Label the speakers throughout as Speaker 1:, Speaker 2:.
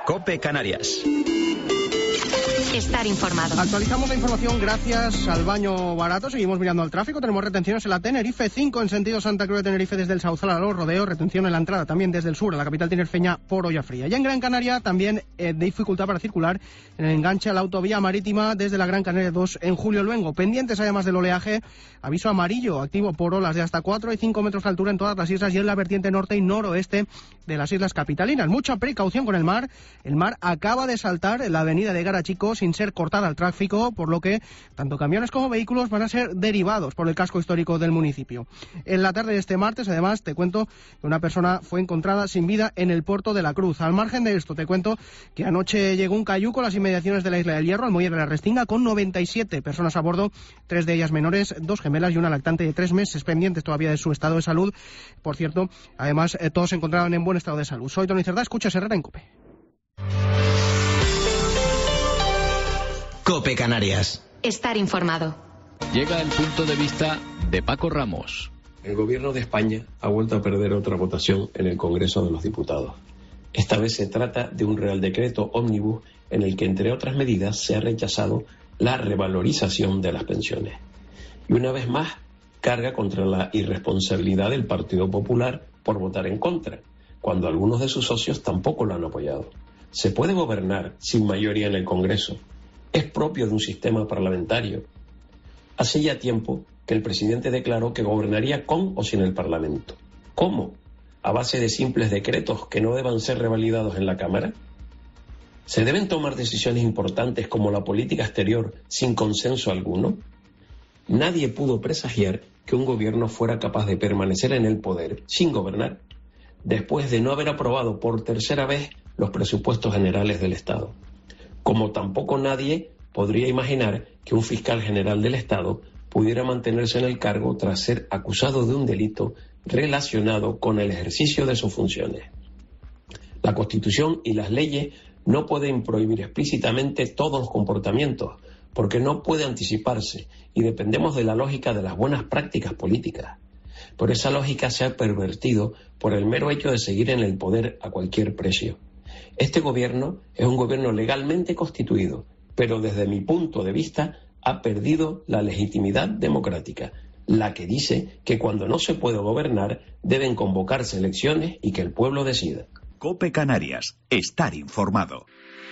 Speaker 1: COPE Canarias.
Speaker 2: Estar informado.
Speaker 3: Actualizamos la información gracias al baño barato. Seguimos mirando al tráfico. Tenemos retenciones en la Tenerife 5 en sentido Santa Cruz de Tenerife desde el Sauzal a los Rodeos. Retención en la entrada también desde el sur a la capital tinerfeña por Hoyafría. Ya en Gran Canaria también dificultad para circular en el enganche a la autovía marítima desde la Gran Canaria 2 en Julio Luengo. Pendientes además del oleaje, aviso amarillo activo por olas de hasta 4 y 5 metros de altura en todas las islas y en la vertiente norte y noroeste de las islas capitalinas. Mucha precaución con el mar. El mar acaba de saltar en la avenida de Garachico sin ser cortada al tráfico, por lo que tanto camiones como vehículos van a ser derivados por el casco histórico del municipio. En la tarde de este martes, además, te cuento que una persona fue encontrada sin vida en el puerto de la Cruz. Al margen de esto, te cuento que anoche llegó un cayuco a las inmediaciones de la Isla del Hierro, al muelle de la Restinga, con 97 personas a bordo, 3 de ellas menores, 2 gemelas y una lactante de 3 meses, pendientes todavía de su estado de salud. Por cierto, además, todos se encontraban en buen estado de salud. Soy Tony Cerdá, escuchas Herrera en COPE.
Speaker 1: COPE Canarias.
Speaker 2: Estar informado.
Speaker 4: Llega el punto de vista de Paco Ramos.
Speaker 5: El gobierno de España ha vuelto a perder otra votación en el Congreso de los Diputados. Esta vez se trata de un Real Decreto ómnibus en el que, entre otras medidas, se ha rechazado la revalorización de las pensiones. Y una vez más, carga contra la irresponsabilidad del Partido Popular por votar en contra, cuando algunos de sus socios tampoco lo han apoyado. ¿Se puede gobernar sin mayoría en el Congreso? ¿Es propio de un sistema parlamentario? Hace ya tiempo que el presidente declaró que gobernaría con o sin el Parlamento. ¿Cómo? ¿A base de simples decretos que no deban ser revalidados en la Cámara? ¿Se deben tomar decisiones importantes como la política exterior sin consenso alguno? Nadie pudo presagiar que un gobierno fuera capaz de permanecer en el poder sin gobernar, después de no haber aprobado por tercera vez los presupuestos generales del Estado. Como tampoco nadie podría imaginar que un fiscal general del Estado pudiera mantenerse en el cargo tras ser acusado de un delito relacionado con el ejercicio de sus funciones. La Constitución y las leyes no pueden prohibir explícitamente todos los comportamientos, porque no puede anticiparse y dependemos de la lógica de las buenas prácticas políticas. Pero esa lógica se ha pervertido por el mero hecho de seguir en el poder a cualquier precio. Este gobierno es un gobierno legalmente constituido, pero desde mi punto de vista ha perdido la legitimidad democrática, la que dice que cuando no se puede gobernar deben convocarse elecciones y que el pueblo decida.
Speaker 1: COPE Canarias. Estar informado.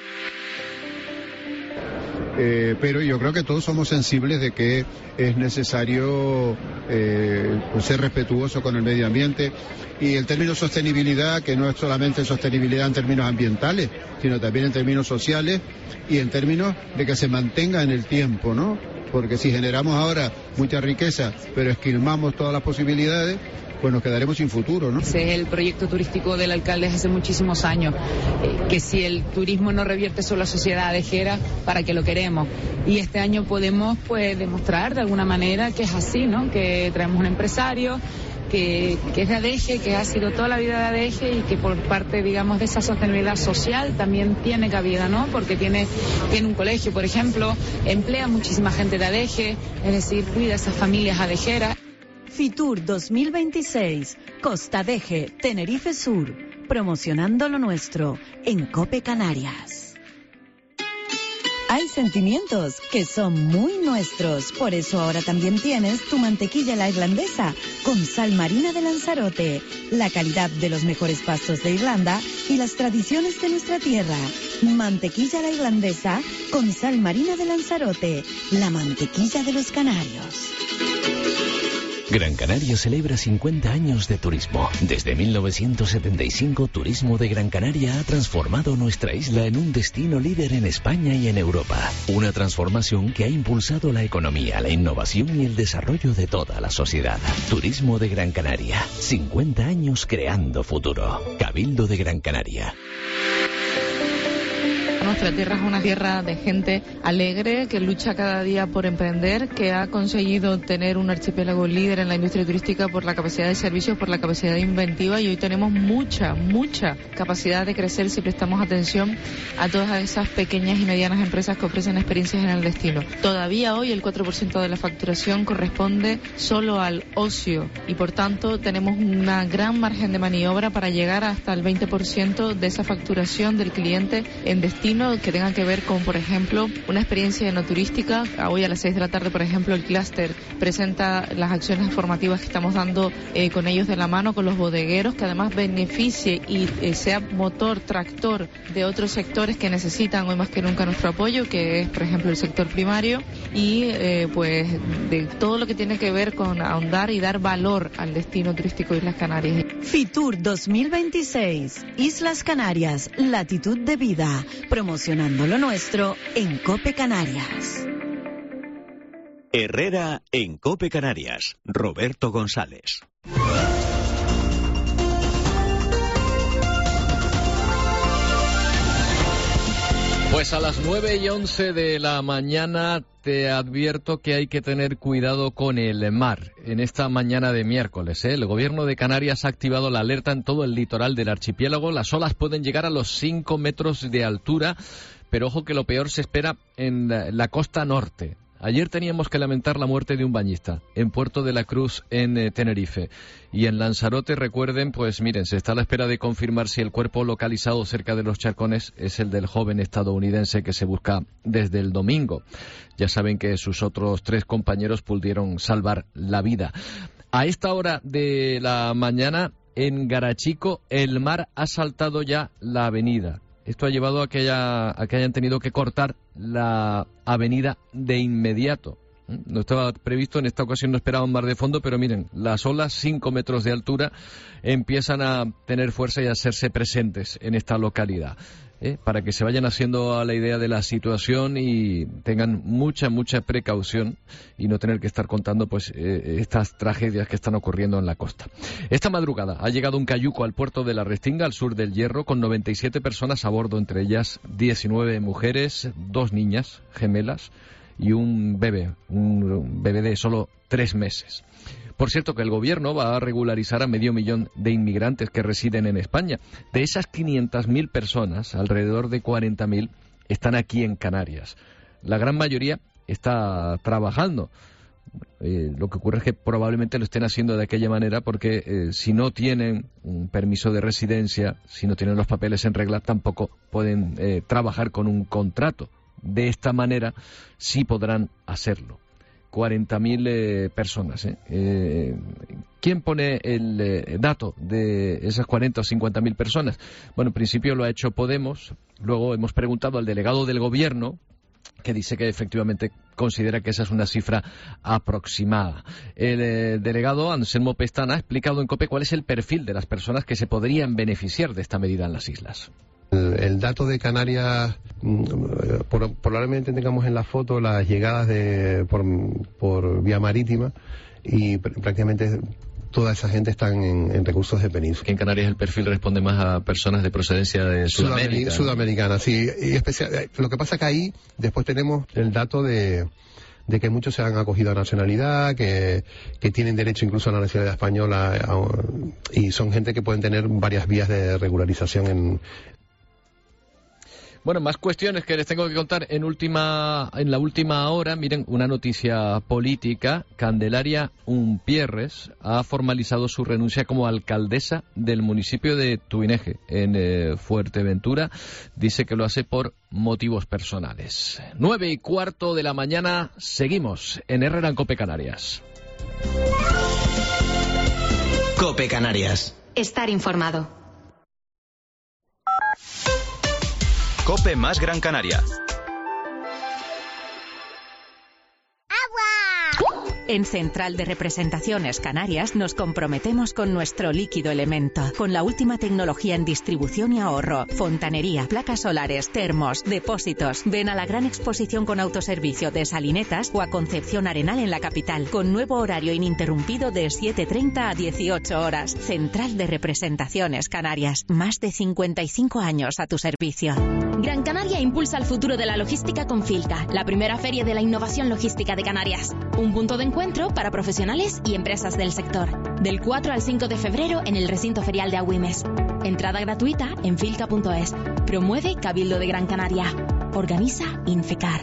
Speaker 6: Pero yo creo que todos somos sensibles de que es necesario ser respetuoso con el medio ambiente, y el término sostenibilidad, que no es solamente sostenibilidad en términos ambientales, sino también en términos sociales y en términos de que se mantenga en el tiempo, ¿no? Porque si generamos ahora mucha riqueza, pero esquilmamos todas las posibilidades, pues nos quedaremos sin futuro, ¿no?
Speaker 7: Ese es el proyecto turístico del alcalde desde hace muchísimos años, que si el turismo no revierte sobre la sociedad adejera, ¿para qué lo queremos? Y este año podemos pues demostrar de alguna manera que es así, ¿no? Que traemos un empresario que es de ADEGE, que ha sido toda la vida de ADEGE y que por parte, digamos, de esa sostenibilidad social también tiene cabida, ¿no? Porque tiene un colegio, por ejemplo, emplea muchísima gente de ADEGE, es decir, cuida a esas familias adejeras.
Speaker 8: Fitur 2026, Costa Deje, Tenerife Sur, promocionando lo nuestro en COPE Canarias. Hay sentimientos que son muy nuestros, por eso ahora también tienes tu mantequilla la irlandesa con sal marina de Lanzarote, la calidad de los mejores pastos de Irlanda y las tradiciones de nuestra tierra. Mantequilla la irlandesa con sal marina de Lanzarote, la mantequilla de los canarios.
Speaker 9: Gran Canaria celebra 50 años de turismo. Desde 1975, Turismo de Gran Canaria ha transformado nuestra isla en un destino líder en España y en Europa. Una transformación que ha impulsado la economía, la innovación y el desarrollo de toda la sociedad. Turismo de Gran Canaria. 50 años creando futuro. Cabildo de Gran Canaria.
Speaker 7: Nuestra tierra es una tierra de gente alegre, que lucha cada día por emprender, que ha conseguido tener un archipiélago líder en la industria turística por la capacidad de servicios, por la capacidad inventiva, y hoy tenemos mucha capacidad de crecer si prestamos atención a todas esas pequeñas y medianas empresas que ofrecen experiencias en el destino. Todavía hoy el 4% de la facturación corresponde solo al ocio y por tanto tenemos una gran margen de maniobra para llegar hasta el 20% de esa facturación del cliente en destino que tenga que ver con, por ejemplo, una experiencia enoturística. Hoy a las 6 de la tarde, por ejemplo, el clúster presenta las acciones formativas que estamos dando con ellos de la mano, con los bodegueros, que además beneficie y sea motor, tractor de otros sectores que necesitan hoy más que nunca nuestro apoyo, que es, por ejemplo, el sector primario y pues de todo lo que tiene que ver con ahondar y dar valor al destino turístico de Islas Canarias.
Speaker 8: Fitur 2026, Islas Canarias, latitud de vida, promocionando lo nuestro en COPE Canarias.
Speaker 1: Herrera en COPE Canarias. Roberto González.
Speaker 4: Pues a las 9:11 de la mañana te advierto que hay que tener cuidado con el mar. En esta mañana de miércoles, el Gobierno de Canarias ha activado la alerta en todo el litoral del archipiélago. Las olas pueden llegar a los 5 metros de altura, pero ojo que lo peor se espera en la costa norte. Ayer teníamos que lamentar la muerte de un bañista en Puerto de la Cruz, en Tenerife. Y en Lanzarote, recuerden, pues miren, se está a la espera de confirmar si el cuerpo localizado cerca de los Charcones es el del joven estadounidense que se busca desde el domingo. Ya saben que sus otros 3 compañeros pudieron salvar la vida. A esta hora de la mañana, en Garachico, el mar ha saltado ya la avenida. Esto ha llevado a que hayan tenido que cortar la avenida de inmediato. No estaba previsto, en esta ocasión no esperaban mar de fondo, pero miren, las olas, 5 metros de altura, empiezan a tener fuerza y a hacerse presentes en esta localidad. Para que se vayan haciendo a la idea de la situación y tengan mucha precaución y no tener que estar contando pues estas tragedias que están ocurriendo en la costa. Esta madrugada ha llegado un cayuco al puerto de La Restinga, al sur del Hierro, con 97 personas a bordo, entre ellas 19 mujeres, 2 niñas gemelas y un bebé de solo 3 meses. Por cierto, que el Gobierno va a regularizar a 500.000 de inmigrantes que residen en España. De esas 500.000 personas, alrededor de 40.000 están aquí en Canarias. La gran mayoría está trabajando. Lo que ocurre es que probablemente lo estén haciendo de aquella manera porque si no tienen un permiso de residencia, si no tienen los papeles en regla, tampoco pueden trabajar con un contrato. De esta manera sí podrán hacerlo. 40.000 personas. ¿Quién pone el dato de esas 40 o 50.000 personas? Bueno, en principio lo ha hecho Podemos. Luego hemos preguntado al delegado del Gobierno, que dice que efectivamente considera que esa es una cifra aproximada. El delegado Anselmo Pestana ha explicado en COPE cuál es el perfil de las personas que se podrían beneficiar de esta medida en las islas.
Speaker 2: El dato de Canarias, probablemente tengamos en la foto las llegadas por vía marítima y prácticamente toda esa gente están en recursos de península.
Speaker 4: En Canarias el perfil responde más a personas de procedencia de Sudamérica.
Speaker 2: Sudamericana, sí. Y lo que pasa que ahí después tenemos el dato de que muchos se han acogido a nacionalidad, que tienen derecho incluso a la nacionalidad española y son gente que pueden tener varias vías de regularización
Speaker 4: Bueno, más cuestiones que les tengo que contar en la última hora. Miren, una noticia política. Candelaria Umpierres ha formalizado su renuncia como alcaldesa del municipio de Tuineje, en Fuerteventura. Dice que lo hace por motivos personales. 9:15 de la mañana, seguimos en Herrera en COPE Canarias.
Speaker 1: COPE Canarias.
Speaker 10: Estar informado.
Speaker 1: COPE más Gran Canaria.
Speaker 10: En Central de Representaciones Canarias nos comprometemos con nuestro líquido elemento, con la última tecnología en distribución y ahorro, fontanería, placas solares, termos, depósitos. Ven a la gran exposición con autoservicio de Salinetas o a Concepción Arenal en la capital, con nuevo horario ininterrumpido de 7:30 a 18 horas. Central de Representaciones Canarias, más de 55 años a tu servicio.
Speaker 11: Gran Canaria impulsa el futuro de la logística con Filca, la primera feria de la innovación logística de Canarias. Un punto de encuentro para profesionales y empresas del sector. Del 4 al 5 de febrero en el recinto ferial de Agüimes. Entrada gratuita en filca.es. Promueve Cabildo de Gran Canaria. Organiza Infecar.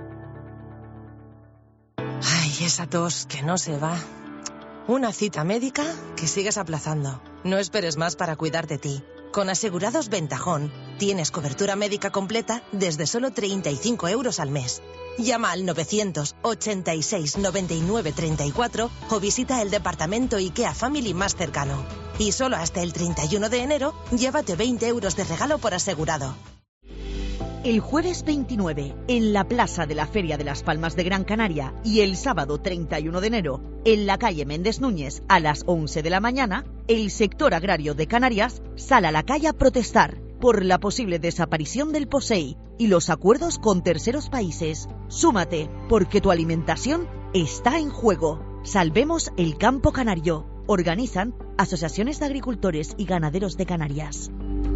Speaker 12: Ay, esa tos que no se va. Una cita médica que sigues aplazando. No esperes más para cuidar de ti. Con Asegurados Ventajón tienes cobertura médica completa desde solo 35 euros al mes. Llama al 986 99 34 o visita el departamento IKEA Family más cercano. Y solo hasta el 31 de enero, llévate 20 euros de regalo por asegurado.
Speaker 13: El jueves 29, en la Plaza de la Feria de las Palmas de Gran Canaria, y el sábado 31 de enero, en la calle Méndez Núñez, a las 11 de la mañana, el sector agrario de Canarias sale a la calle a protestar por la posible desaparición del POSEI y los acuerdos con terceros países. Súmate, porque tu alimentación está en juego. Salvemos el campo canario. Organizan asociaciones de agricultores y ganaderos de Canarias.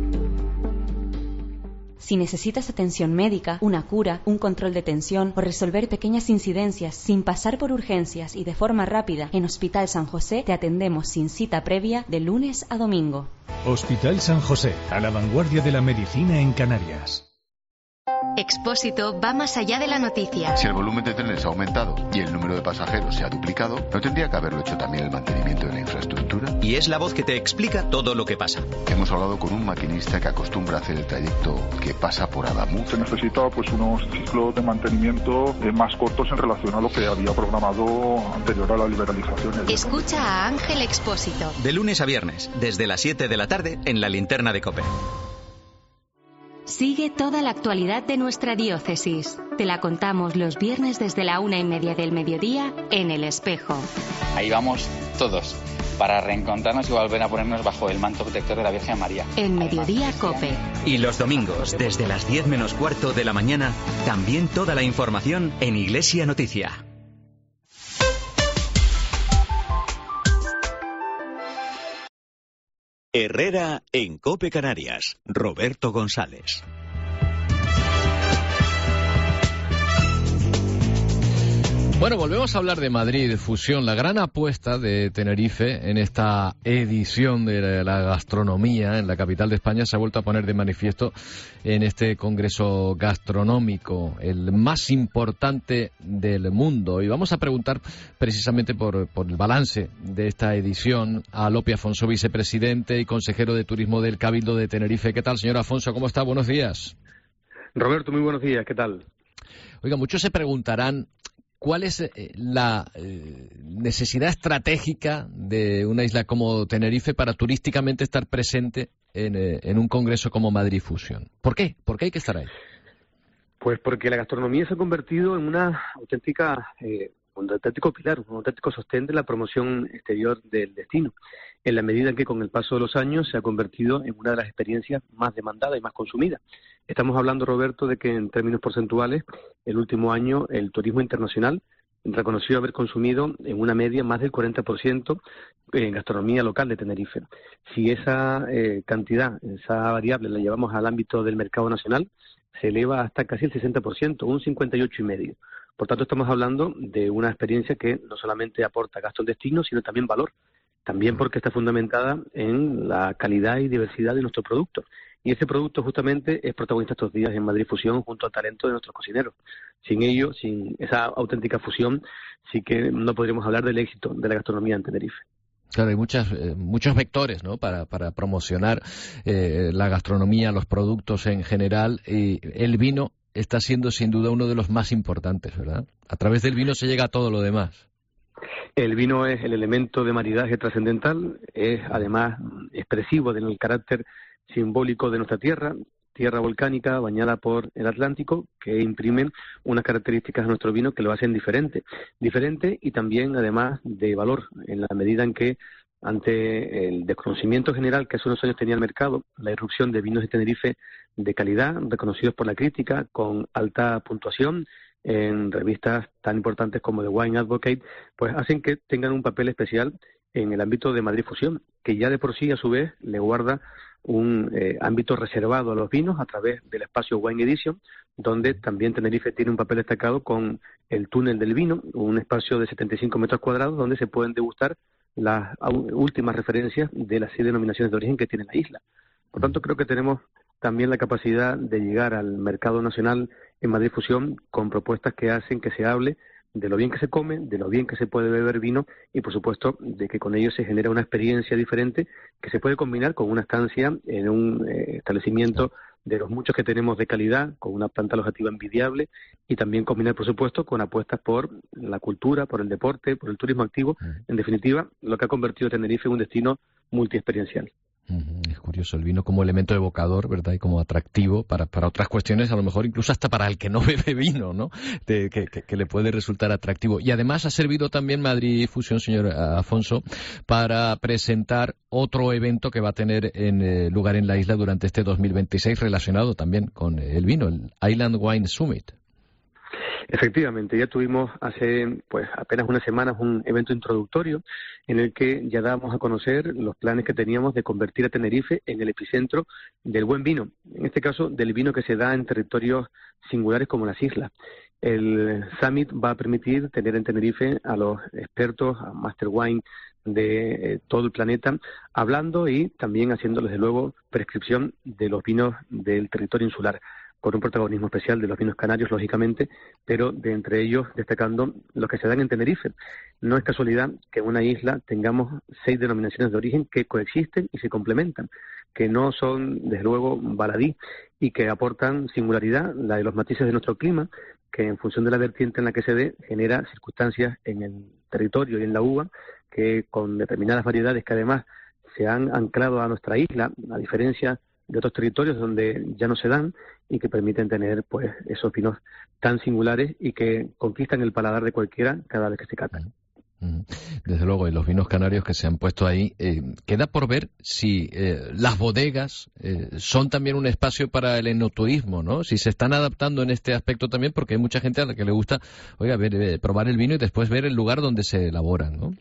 Speaker 14: Si necesitas atención médica, una cura, un control de tensión o resolver pequeñas incidencias sin pasar por urgencias y de forma rápida, en Hospital San José te atendemos sin cita previa de lunes a domingo.
Speaker 15: Hospital San José, a la vanguardia de la medicina en Canarias.
Speaker 16: Expósito va más allá de la noticia.
Speaker 17: Si el volumen de trenes ha aumentado y el número de pasajeros se ha duplicado, ¿no tendría que haberlo hecho también el mantenimiento de la infraestructura?
Speaker 1: Y es la voz que te explica todo lo que pasa.
Speaker 17: Hemos hablado con un maquinista que acostumbra a hacer el trayecto que pasa por Adamuz.
Speaker 18: Se necesita unos ciclos de mantenimiento más cortos en relación a lo que había programado anterior a la liberalización.
Speaker 16: Escucha a Ángel Expósito.
Speaker 1: De lunes a viernes, desde las 7 de la tarde, en la linterna de COPE.
Speaker 16: Sigue toda la actualidad de nuestra diócesis. Te la contamos los viernes desde la 1:30 del mediodía en El Espejo.
Speaker 19: Ahí vamos todos, para reencontrarnos y volver a ponernos bajo el manto protector de la Virgen María.
Speaker 16: En Mediodía COPE.
Speaker 1: Y los domingos, desde las 10 menos cuarto de la mañana, también toda la información en Iglesia Noticia. Herrera en COPE Canarias. Roberto González.
Speaker 4: Bueno, volvemos a hablar de Madrid Fusión, la gran apuesta de Tenerife en esta edición de la gastronomía en la capital de España se ha vuelto a poner de manifiesto en este congreso gastronómico, el más importante del mundo. Y vamos a preguntar precisamente por el balance de esta edición a Lope Afonso, vicepresidente y consejero de Turismo del Cabildo de Tenerife. ¿Qué tal, señor Afonso? ¿Cómo está? Buenos días.
Speaker 20: Roberto, muy buenos días. ¿Qué tal?
Speaker 4: Oiga, muchos se preguntarán ¿cuál es la necesidad estratégica de una isla como Tenerife para turísticamente estar presente en un congreso como Madrid Fusión? ¿Por qué? ¿Por qué hay que estar ahí?
Speaker 20: Pues porque la gastronomía se ha convertido en un auténtico pilar, un auténtico sostén de la promoción exterior del destino, en la medida en que con el paso de los años se ha convertido en una de las experiencias más demandadas y más consumidas. Estamos hablando, Roberto, de que en términos porcentuales, el último año el turismo internacional reconoció haber consumido en una media más del 40% en gastronomía local de Tenerife. Si esa cantidad, esa variable la llevamos al ámbito del mercado nacional, se eleva hasta casi el 60%, un 58,5%. Por tanto, estamos hablando de una experiencia que no solamente aporta gasto al destino, sino también valor. También porque está fundamentada en la calidad y diversidad de nuestro producto. Y ese producto justamente es protagonista estos días en Madrid Fusión junto al talento de nuestros cocineros. Sin ello, sin esa auténtica fusión, sí que no podríamos hablar del éxito de la gastronomía en Tenerife.
Speaker 4: Claro, hay muchos vectores, ¿no?, para promocionar la gastronomía, los productos en general. Y el vino está siendo sin duda uno de los más importantes, ¿verdad? A través del vino se llega a todo lo demás.
Speaker 20: El vino es el elemento de maridaje trascendental, es además expresivo del carácter simbólico de nuestra tierra volcánica bañada por el Atlántico, que imprimen unas características a nuestro vino que lo hacen diferente y también además de valor, en la medida en que ante el desconocimiento general que hace unos años tenía el mercado, la irrupción de vinos de Tenerife de calidad, reconocidos por la crítica, con alta puntuación, en revistas tan importantes como The Wine Advocate, pues hacen que tengan un papel especial en el ámbito de Madrid Fusión, que ya de por sí, a su vez, le guarda un ámbito reservado a los vinos a través del espacio Wine Edition, donde también Tenerife tiene un papel destacado con el túnel del vino, un espacio de 75 metros cuadrados donde se pueden degustar las últimas referencias de las 6 denominaciones de origen que tiene la isla. Por tanto, creo que tenemos también la capacidad de llegar al mercado nacional en Madrid Fusión con propuestas que hacen que se hable de lo bien que se come, de lo bien que se puede beber vino y, por supuesto, de que con ello se genera una experiencia diferente que se puede combinar con una estancia en un establecimiento de los muchos que tenemos de calidad, con una planta alojativa envidiable y también combinar, por supuesto, con apuestas por la cultura, por el deporte, por el turismo activo. En definitiva, lo que ha convertido Tenerife en un destino multiexperiencial.
Speaker 4: Es curioso, el vino como elemento evocador, ¿verdad? Y como atractivo para otras cuestiones, a lo mejor incluso hasta para el que no bebe vino, ¿no? Que le puede resultar atractivo. Y además ha servido también Madrid Fusión, señor Afonso, para presentar otro evento que va a tener lugar en la isla durante este 2026 relacionado también con el vino, el Island Wine Summit.
Speaker 20: Efectivamente, ya tuvimos hace apenas unas semanas un evento introductorio en el que ya dábamos a conocer los planes que teníamos de convertir a Tenerife en el epicentro del buen vino, en este caso del vino que se da en territorios singulares como las islas. El Summit va a permitir tener en Tenerife a los expertos, a Master Wine de todo el planeta, hablando y también haciendo, desde luego, prescripción de los vinos del territorio insular, con un protagonismo especial de los vinos canarios, lógicamente, pero de entre ellos destacando los que se dan en Tenerife. No es casualidad que en una isla tengamos 6 denominaciones de origen que coexisten y se complementan, que no son, desde luego, baladí y que aportan singularidad, la de los matices de nuestro clima, que en función de la vertiente en la que se dé, genera circunstancias en el territorio y en la uva, que con determinadas variedades que además se han anclado a nuestra isla, a diferencia de otros territorios donde ya no se dan y que permiten tener esos vinos tan singulares y que conquistan el paladar de cualquiera cada vez que se catan.
Speaker 4: Desde luego, y los vinos canarios que se han puesto ahí, queda por ver si las bodegas son también un espacio para el enoturismo, ¿no? Si se están adaptando en este aspecto también, porque hay mucha gente a la que le gusta, probar el vino y después ver el lugar donde se elaboran, ¿no?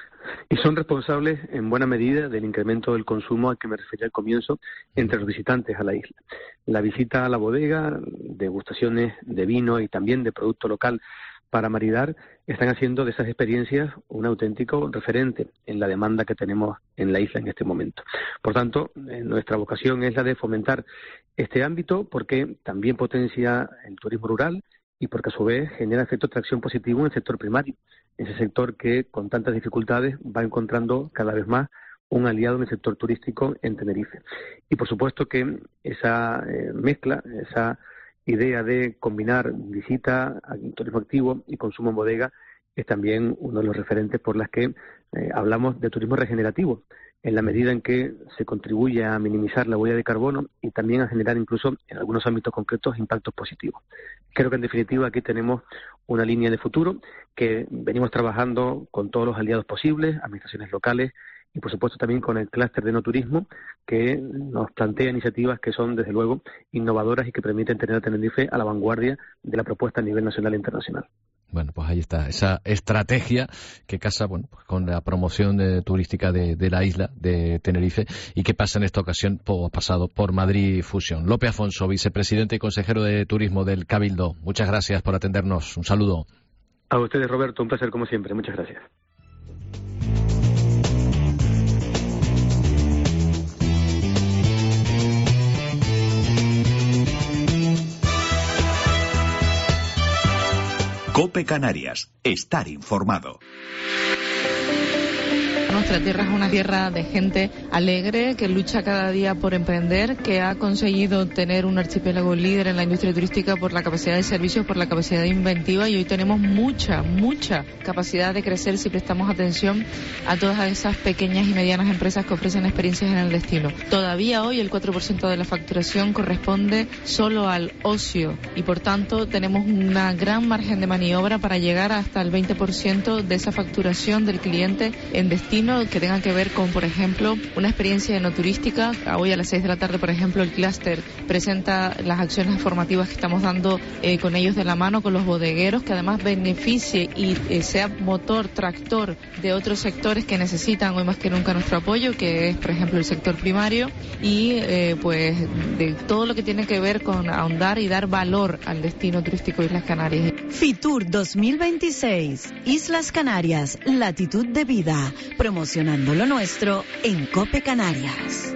Speaker 20: Y son responsables en buena medida del incremento del consumo al que me refería al comienzo entre los visitantes a la isla. La visita a la bodega, degustaciones de vino y también de producto local para maridar, están haciendo de esas experiencias un auténtico referente en la demanda que tenemos en la isla en este momento. Por tanto, nuestra vocación es la de fomentar este ámbito porque también potencia el turismo rural y porque a su vez genera efecto de atracción positivo en el sector primario, ese sector que con tantas dificultades va encontrando cada vez más un aliado en el sector turístico en Tenerife. Y por supuesto que esa mezcla, esa idea de combinar visita, turismo activo y consumo en bodega es también uno de los referentes por las que hablamos de turismo regenerativo, en la medida en que se contribuye a minimizar la huella de carbono y también a generar incluso en algunos ámbitos concretos impactos positivos. Creo que en definitiva aquí tenemos una línea de futuro que venimos trabajando con todos los aliados posibles, administraciones locales y por supuesto también con el clúster de enoturismo que nos plantea iniciativas que son desde luego innovadoras y que permiten tener a Tenerife a la vanguardia de la propuesta a nivel nacional e internacional.
Speaker 4: Bueno, pues ahí está, esa estrategia que casa pues con la promoción turística de la isla de Tenerife y que pasa en esta ocasión, pasado por Madrid Fusión. Lope Afonso, vicepresidente y consejero de Turismo del Cabildo. Muchas gracias por atendernos. Un saludo.
Speaker 20: A ustedes, Roberto, un placer como siempre. Muchas gracias.
Speaker 21: COPE Canarias. Estar informado.
Speaker 7: Nuestra tierra es una tierra de gente alegre, que lucha cada día por emprender, que ha conseguido tener un archipiélago líder en la industria turística por la capacidad de servicios, por la capacidad inventiva, y hoy tenemos mucha capacidad de crecer si prestamos atención a todas esas pequeñas y medianas empresas que ofrecen experiencias en el destino. Todavía hoy el 4% de la facturación corresponde solo al ocio y por tanto tenemos una gran margen de maniobra para llegar hasta el 20% de esa facturación del cliente en destino destino que tengan que ver con, por ejemplo, una experiencia enoturística. Hoy a las 6 de la tarde, por ejemplo, el clúster presenta las acciones formativas que estamos dando con ellos de la mano, con los bodegueros, que además beneficie y sea motor, tractor de otros sectores que necesitan hoy más que nunca nuestro apoyo, que es, por ejemplo, el sector primario, y pues de todo lo que tiene que ver con ahondar y dar valor al destino turístico de Islas Canarias.
Speaker 8: Fitur 2026, Islas Canarias, latitud de vida, promocionando lo nuestro en COPE Canarias.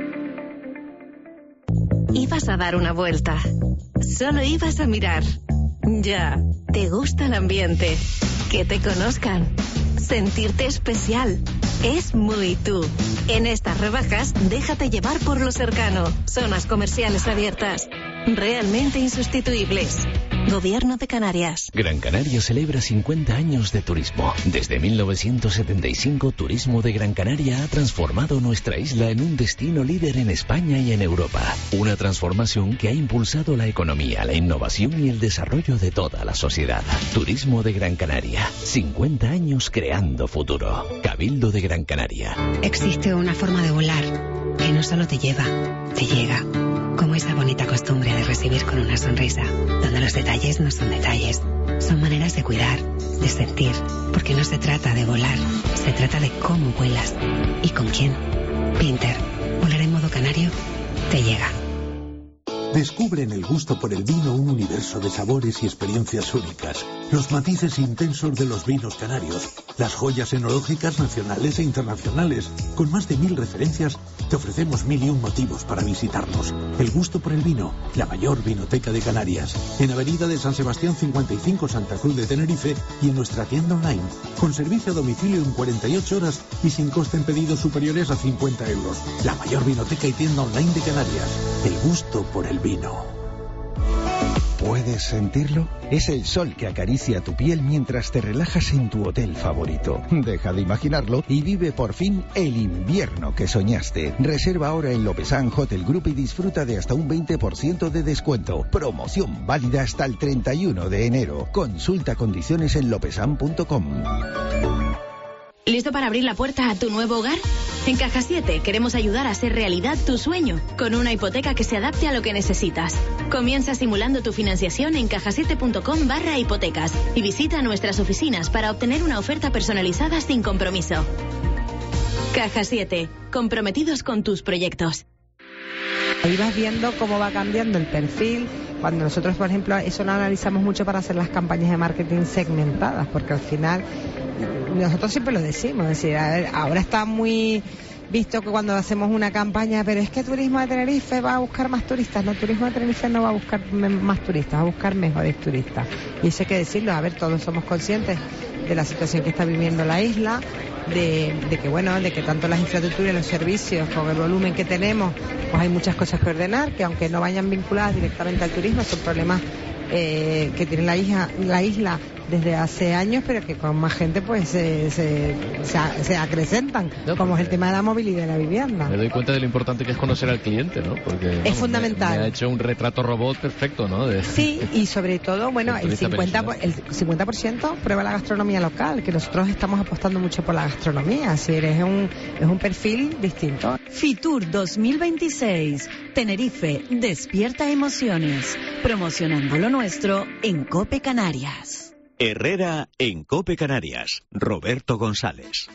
Speaker 10: Ibas a dar una vuelta. Solo ibas a mirar. Ya, te gusta el ambiente. Que te conozcan. Sentirte especial. Es muy tú. En estas rebajas, déjate llevar por lo cercano. Zonas comerciales abiertas. Realmente insustituibles. Gobierno de Canarias.
Speaker 9: Gran Canaria celebra 50 años de turismo. Desde 1975, Turismo de Gran Canaria ha transformado nuestra isla en un destino líder en España y en Europa. Una transformación que ha impulsado la economía, la innovación y el desarrollo de toda la sociedad. Turismo de Gran Canaria. 50 años creando futuro. Cabildo de Gran Canaria.
Speaker 3: Existe una forma de volar que no solo te lleva, te llega. Como esa bonita costumbre de recibir con una sonrisa, donde los detalles no son detalles, son maneras de cuidar, de sentir, porque no se trata de volar, se trata de cómo vuelas y con quién. Pinter, volar en modo canario, te llega.
Speaker 22: Descubre en el gusto por el vino un universo de sabores y experiencias únicas, los matices intensos de los vinos canarios, las joyas enológicas nacionales e internacionales. Con más de 1000 referencias, te ofrecemos 1001 motivos para visitarnos. El gusto por el vino, la mayor vinoteca de Canarias, en Avenida de San Sebastián 55, Santa Cruz de Tenerife, y en nuestra tienda online, con servicio a domicilio en 48 horas y sin coste en pedidos superiores a 50 euros. La mayor vinoteca y tienda online de Canarias. El gusto por el vino.
Speaker 23: ¿Puedes sentirlo? Es el sol que acaricia tu piel mientras te relajas en tu hotel favorito. Deja de imaginarlo y vive por fin el invierno que soñaste. Reserva ahora en Lopesan Hotel Group y disfruta de hasta un 20% de descuento. Promoción válida hasta el 31 de enero. Consulta condiciones en lopesan.com.
Speaker 11: ¿Listo para abrir la puerta a tu nuevo hogar? En Caja 7 queremos ayudar a hacer realidad tu sueño, con una hipoteca que se adapte a lo que necesitas. Comienza simulando tu financiación en cajasiete.com/hipotecas y visita nuestras oficinas para obtener una oferta personalizada sin compromiso. Caja 7, comprometidos con tus proyectos.
Speaker 24: Ahí vas viendo cómo va cambiando el perfil. Cuando nosotros, por ejemplo, eso lo analizamos mucho para hacer las campañas de marketing segmentadas, porque al final nosotros siempre lo decimos, es decir, a ver, ahora está muy visto que cuando hacemos una campaña, pero es que Turismo de Tenerife va a buscar más turistas. No, Turismo de Tenerife no va a buscar más turistas, va a buscar mejores turistas. Y eso hay que decirlo, a ver, todos somos conscientes de la situación que está viviendo la isla, de que bueno, de que tanto las infraestructuras y los servicios, con el volumen que tenemos, pues hay muchas cosas que ordenar, que aunque no vayan vinculadas directamente al turismo, son problemas que tiene la isla desde hace años, pero que con más gente pues se acrecentan, como es el tema de la movilidad de la vivienda.
Speaker 4: Me doy cuenta de lo importante que es conocer al cliente, ¿no? Porque
Speaker 24: es fundamental.
Speaker 4: Me ha hecho un retrato robot perfecto, ¿no?
Speaker 24: Sí, y sobre todo, bueno, el 50% prueba la gastronomía local, que nosotros estamos apostando mucho por la gastronomía, así es un perfil distinto.
Speaker 8: Fitur 2026, Tenerife, despierta emociones, promocionando lo nuestro en COPE Canarias.
Speaker 21: Herrera en COPE Canarias. Roberto González.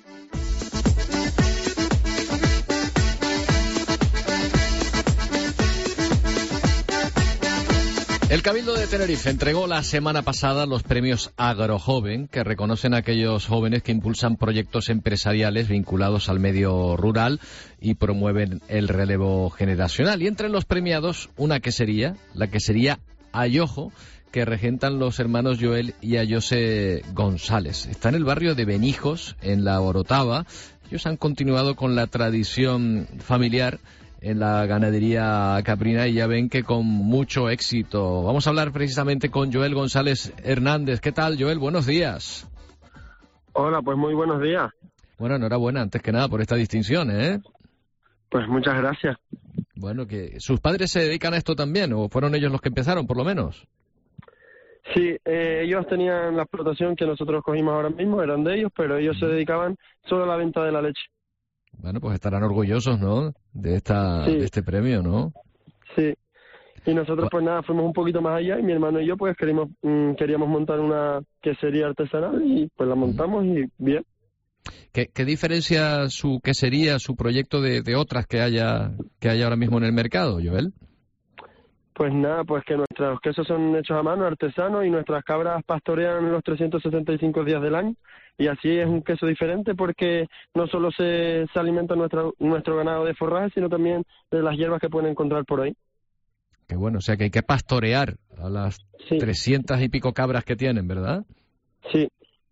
Speaker 4: El Cabildo de Tenerife entregó la semana pasada los premios Agrojoven, que reconocen a aquellos jóvenes que impulsan proyectos empresariales vinculados al medio rural y promueven el relevo generacional. Y entre los premiados, la que sería Ayojo, que regentan los hermanos Joel y Ayose González. Está en el barrio de Benijos, en la Orotava. Ellos han continuado con la tradición familiar en la ganadería caprina y ya ven que con mucho éxito. Vamos a hablar precisamente con Joel González Hernández. ¿Qué tal, Joel? Buenos días.
Speaker 25: Hola, pues muy buenos días.
Speaker 4: Bueno, enhorabuena, antes que nada, por esta distinción, ¿eh?
Speaker 25: Pues muchas gracias.
Speaker 4: Bueno, que sus padres se dedican a esto también, o fueron ellos los que empezaron, por lo menos.
Speaker 25: Sí, ellos tenían la explotación que nosotros cogimos ahora mismo, eran de ellos, pero ellos se dedicaban solo a la venta de la leche.
Speaker 4: Bueno, pues estarán orgullosos, ¿no?, de este premio, ¿no?
Speaker 25: Sí. Y nosotros, pues nada, fuimos un poquito más allá y mi hermano y yo, pues queríamos montar una quesería artesanal y pues la montamos y bien.
Speaker 4: ¿Qué diferencia su quesería, su proyecto de otras que haya ahora mismo en el mercado, Joel?
Speaker 25: Pues nada, pues que nuestros quesos son hechos a mano, artesanos, y nuestras cabras pastorean los 365 días del año. Y así es un queso diferente porque no solo se alimenta nuestro ganado de forraje, sino también de las hierbas que pueden encontrar por ahí.
Speaker 4: Qué bueno, o sea que hay que pastorear a las 300 y pico cabras que tienen, ¿verdad?
Speaker 25: Sí.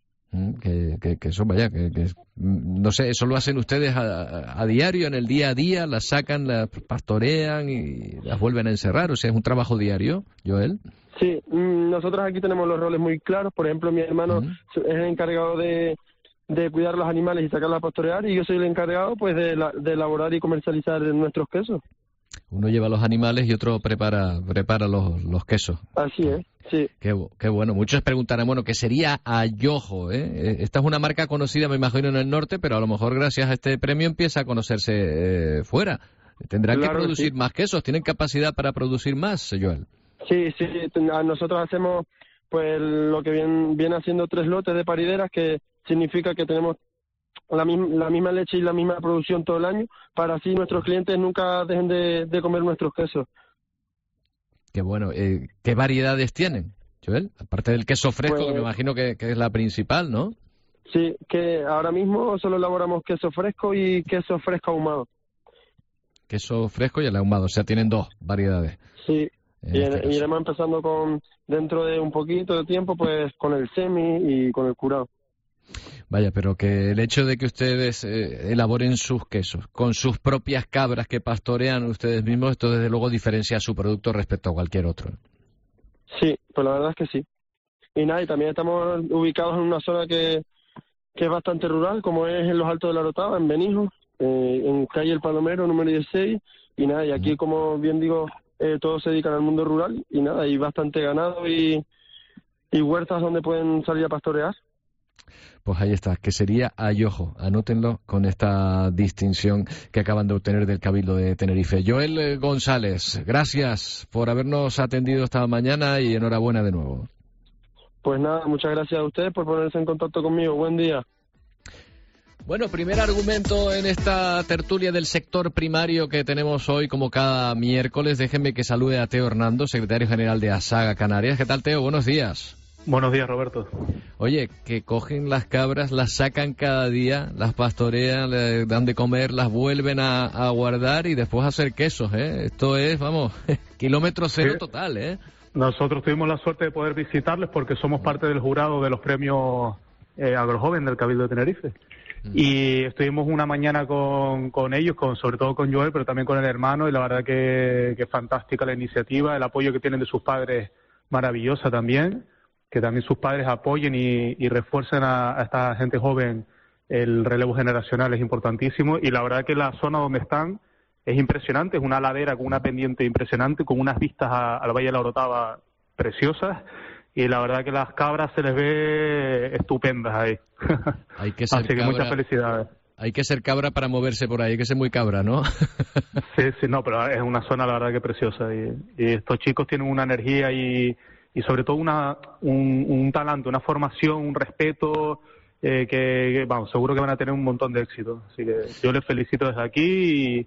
Speaker 4: Que eso, vaya, que no sé, eso lo hacen ustedes a diario, en el día a día, las sacan, las pastorean y las vuelven a encerrar, o sea, es un trabajo diario, Joel.
Speaker 25: Sí, nosotros aquí tenemos los roles muy claros. Por ejemplo, mi hermano es el encargado de cuidar los animales y sacarlos a pastorear, y yo soy el encargado pues de elaborar y comercializar nuestros quesos.
Speaker 4: Uno lleva los animales y otro prepara los quesos.
Speaker 25: Así es, sí.
Speaker 4: Qué bueno. Muchos preguntarán, bueno, ¿qué sería Ayojo? Esta es una marca conocida, me imagino, en el norte, pero a lo mejor gracias a este premio empieza a conocerse fuera. Tendrán que producir más quesos. ¿Tienen capacidad para producir más, Joel?
Speaker 25: Sí, nosotros hacemos pues lo que viene haciendo 3 lotes de parideras, que significa que tenemos la misma leche y la misma producción todo el año, para así nuestros clientes nunca dejen de comer nuestros quesos.
Speaker 4: Qué bueno. ¿Qué variedades tienen, Joel? Aparte del queso fresco,
Speaker 25: pues,
Speaker 4: que me imagino que es la principal, ¿no?
Speaker 25: Sí, que ahora mismo solo elaboramos queso fresco y queso fresco ahumado.
Speaker 4: Queso fresco y el ahumado, o sea, tienen 2 variedades.
Speaker 25: Sí, y iremos empezando dentro de un poquito de tiempo, pues con el semi y con el curado.
Speaker 4: Vaya, pero que el hecho de que ustedes elaboren sus quesos con sus propias cabras que pastorean ustedes mismos, esto desde luego diferencia su producto respecto a cualquier otro.
Speaker 25: Sí, pues la verdad es que sí. Y nada, y también estamos ubicados en una zona que es bastante rural, como es en los Altos de la Orotava, en Benijo, en calle El Palomero, número 16, y nada, y aquí, como bien digo, todos se dedican al mundo rural, y nada, hay bastante ganado y huertas donde pueden salir a pastorear.
Speaker 4: Pues ahí está, que sería Ayojo. Anótenlo con esta distinción que acaban de obtener del Cabildo de Tenerife. Joel González, gracias por habernos atendido esta mañana y enhorabuena de nuevo.
Speaker 25: Pues nada, muchas gracias a ustedes por ponerse en contacto conmigo. Buen día.
Speaker 4: Bueno, primer argumento en esta tertulia del sector primario que tenemos hoy, como cada miércoles. Déjenme que salude a Teo Hernando, secretario general de ASAGA Canarias. ¿Qué tal, Teo? Buenos días.
Speaker 2: Buenos días, Roberto.
Speaker 4: Oye, que cogen las cabras, las sacan cada día, las pastorean, les dan de comer, las vuelven a guardar y después a hacer quesos, ¿eh? Esto es, vamos, kilómetro cero total, ¿eh?
Speaker 2: Nosotros tuvimos la suerte de poder visitarles porque somos parte del jurado de los premios Agrojoven del Cabildo de Tenerife. Y estuvimos una mañana con ellos, sobre todo con Joel, pero también con el hermano, y la verdad que es fantástica la iniciativa, el apoyo que tienen de sus padres, maravillosa también, que también sus padres apoyen y refuercen a esta gente joven. El relevo generacional es importantísimo, y la verdad que la zona donde están es impresionante, es una ladera con una pendiente impresionante, con unas vistas al Valle de la Orotava preciosas, y la verdad que las cabras se les ve estupendas ahí.
Speaker 4: Hay que ser
Speaker 2: Así que muchas felicidades.
Speaker 4: Hay que ser cabra para moverse por ahí, hay que ser muy cabra, ¿no?
Speaker 2: Sí, no, pero es una zona la verdad que preciosa, y estos chicos tienen una energía y sobre todo un talento, una formación, un respeto, que vamos, seguro que van a tener un montón de éxito. Así que yo les felicito desde aquí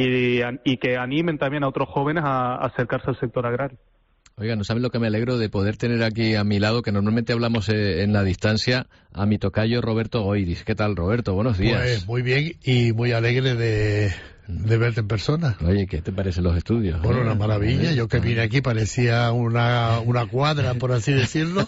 Speaker 2: y que animen también a otros jóvenes a acercarse al sector agrario.
Speaker 4: Oiga, no saben lo que me alegro de poder tener aquí a mi lado, que normalmente hablamos en la distancia, a mi tocayo Roberto Goiris. ¿Qué tal, Roberto? Buenos días.
Speaker 5: Pues muy bien y muy alegre de verte en persona.
Speaker 4: Oye, ¿qué te parecen los estudios?
Speaker 5: Bueno, una maravilla. Yo que vine aquí parecía una cuadra, por así decirlo.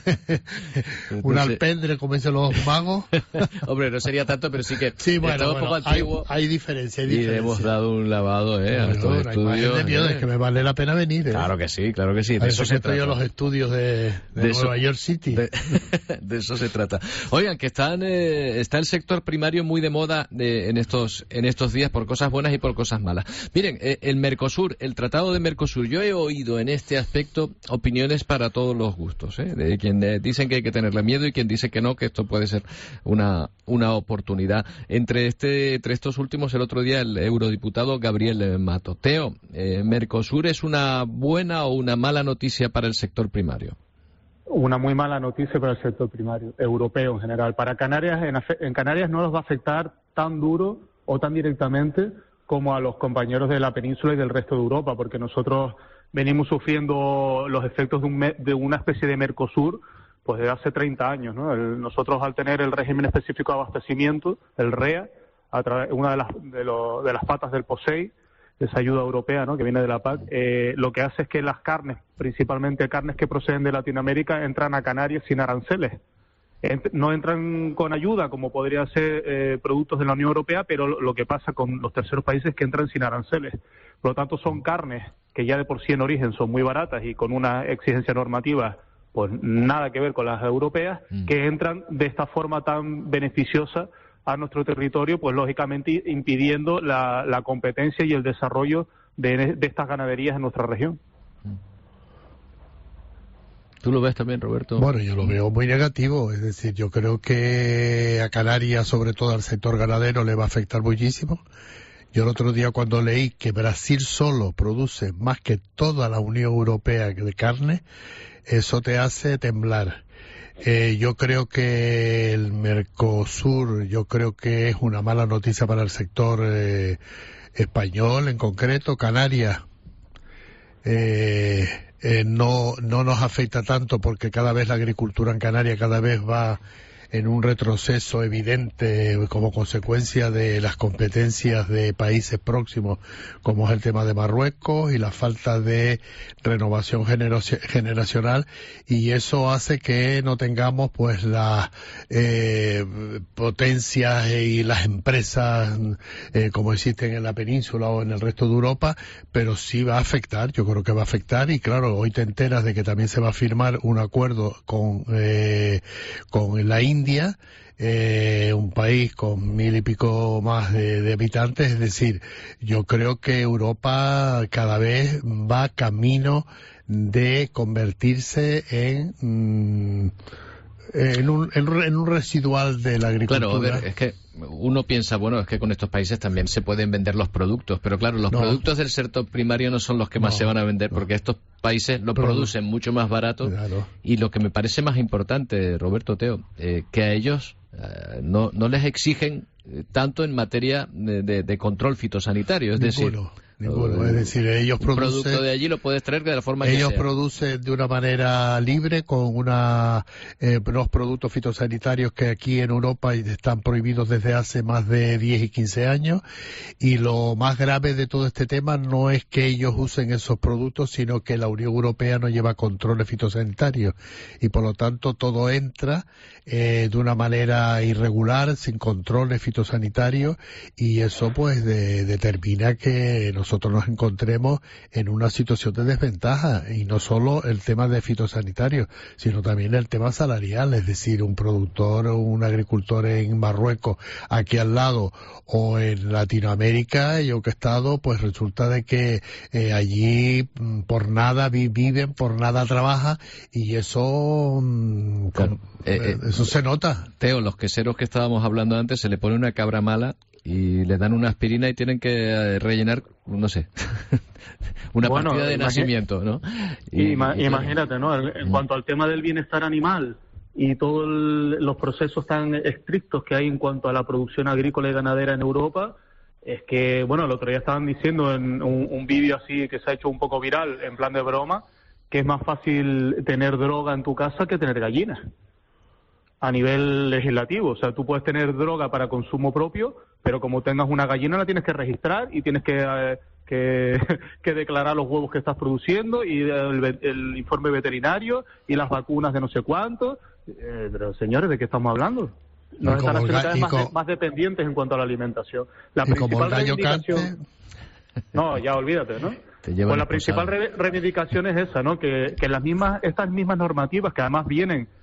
Speaker 5: Un alpendre, como dicen los magos.
Speaker 4: Hombre, no sería tanto, pero sí que
Speaker 5: sí, bueno,
Speaker 4: todo un poco antiguo.
Speaker 5: Hay diferencia,
Speaker 4: Y le hemos dado un lavado a estos estudios.
Speaker 5: De miedo, es que me vale la pena venir.
Speaker 4: Claro que sí, claro que sí.
Speaker 5: De eso se trata. Yo los estudios de Nueva York City.
Speaker 4: De eso se trata. Oigan, que está el sector primario muy de moda en estos días por cosas cosas buenas y por cosas malas. Miren, el Mercosur, el Tratado de Mercosur, yo he oído en este aspecto opiniones para todos los gustos, de quien dicen que hay que tenerle miedo y quien dice que no, que esto puede ser una oportunidad. Entre estos últimos, el otro día, el eurodiputado Gabriel Mato. Teo, ¿Mercosur es una buena o una mala noticia para el sector primario?
Speaker 2: Una muy mala noticia para el sector primario, europeo en general. Para Canarias, en Canarias no nos va a afectar tan duro o tan directamente como a los compañeros de la península y del resto de Europa, porque nosotros venimos sufriendo los efectos de una especie de Mercosur pues desde hace 30 años, ¿no? Nosotros, al tener el régimen específico de abastecimiento, el REA, una de las patas del POSEI, esa ayuda europea, ¿no?, que viene de la PAC, lo que hace es que las carnes, principalmente carnes que proceden de Latinoamérica, entran a Canarias sin aranceles. No entran con ayuda, como podrían ser productos de la Unión Europea, pero lo que pasa con los terceros países es que entran sin aranceles. Por lo tanto, son carnes que ya de por sí en origen son muy baratas y con una exigencia normativa pues nada que ver con las europeas, que entran de esta forma tan beneficiosa a nuestro territorio, pues lógicamente impidiendo la competencia y el desarrollo de estas ganaderías en nuestra región.
Speaker 4: ¿Tú lo ves también, Roberto?
Speaker 5: Bueno, yo lo veo muy negativo, es decir, yo creo que a Canarias, sobre todo al sector ganadero, le va a afectar muchísimo. Yo el otro día, cuando leí que Brasil solo produce más que toda la Unión Europea de carne, eso te hace temblar. Yo creo que el Mercosur, yo creo que es una mala noticia para el sector español, en concreto. Canarias no nos afecta tanto porque cada vez la agricultura en Canarias cada vez va en un retroceso evidente como consecuencia de las competencias de países próximos, como es el tema de Marruecos y la falta de renovación generacional, y eso hace que no tengamos pues las potencias y las empresas como existen en la península o en el resto de Europa, pero sí va a afectar, yo creo que va a afectar. Y claro, hoy te enteras de que también se va a firmar un acuerdo con la India, un país con 1000 y pico más de habitantes. Es decir, yo creo que Europa cada vez va camino de convertirse en un residual de la agricultura.
Speaker 4: Claro, a ver, es que uno piensa, bueno, es que con estos países también se pueden vender los productos, pero claro, los productos del sector primario no son los que más se van a vender, porque estos países lo producen mucho más barato. Claro. Y lo que me parece más importante, Roberto, Teo, que a ellos no les exigen tanto en materia de control fitosanitario, es decir,
Speaker 5: es decir, ellos producen...
Speaker 4: Un producto de allí lo puedes traer de la forma que sea.
Speaker 5: Ellos producen de una manera libre con unos productos fitosanitarios que aquí en Europa están prohibidos desde hace más de 10 y 15 años, y lo más grave de todo este tema no es que ellos usen esos productos, sino que la Unión Europea no lleva controles fitosanitarios y por lo tanto todo entra de una manera irregular, sin controles fitosanitarios, y eso pues determina que nosotros nos encontremos en una situación de desventaja, y no solo el tema de fitosanitarios, sino también el tema salarial. Es decir, un productor o un agricultor en Marruecos, aquí al lado, o en Latinoamérica, yo que he estado, pues resulta de que allí por nada viven, por nada trabajan, y eso
Speaker 4: claro.
Speaker 5: Eso se nota.
Speaker 4: Teo, los queseros que estábamos hablando antes, se le pone una cabra mala y les dan una aspirina y tienen que rellenar, no sé, una partida de nacimiento, ¿no?
Speaker 2: Imagínate, ¿no? En cuanto al tema del bienestar animal y todos los procesos tan estrictos que hay en cuanto a la producción agrícola y ganadera en Europa, es que, bueno, el otro día estaban diciendo en un vídeo así que se ha hecho un poco viral, en plan de broma, que es más fácil tener droga en tu casa que tener gallinas. A nivel legislativo, o sea, tú puedes tener droga para consumo propio, pero como tengas una gallina la tienes que registrar y tienes que declarar los huevos que estás produciendo y el informe veterinario y las vacunas de no sé cuánto. Pero señores, ¿de qué estamos hablando? Nos están haciendo cada vez más dependientes en cuanto a la alimentación. La principal reivindicación... No, ya olvídate, ¿no? Pues la principal reivindicación es esa, ¿no? Que estas mismas normativas, que además vienen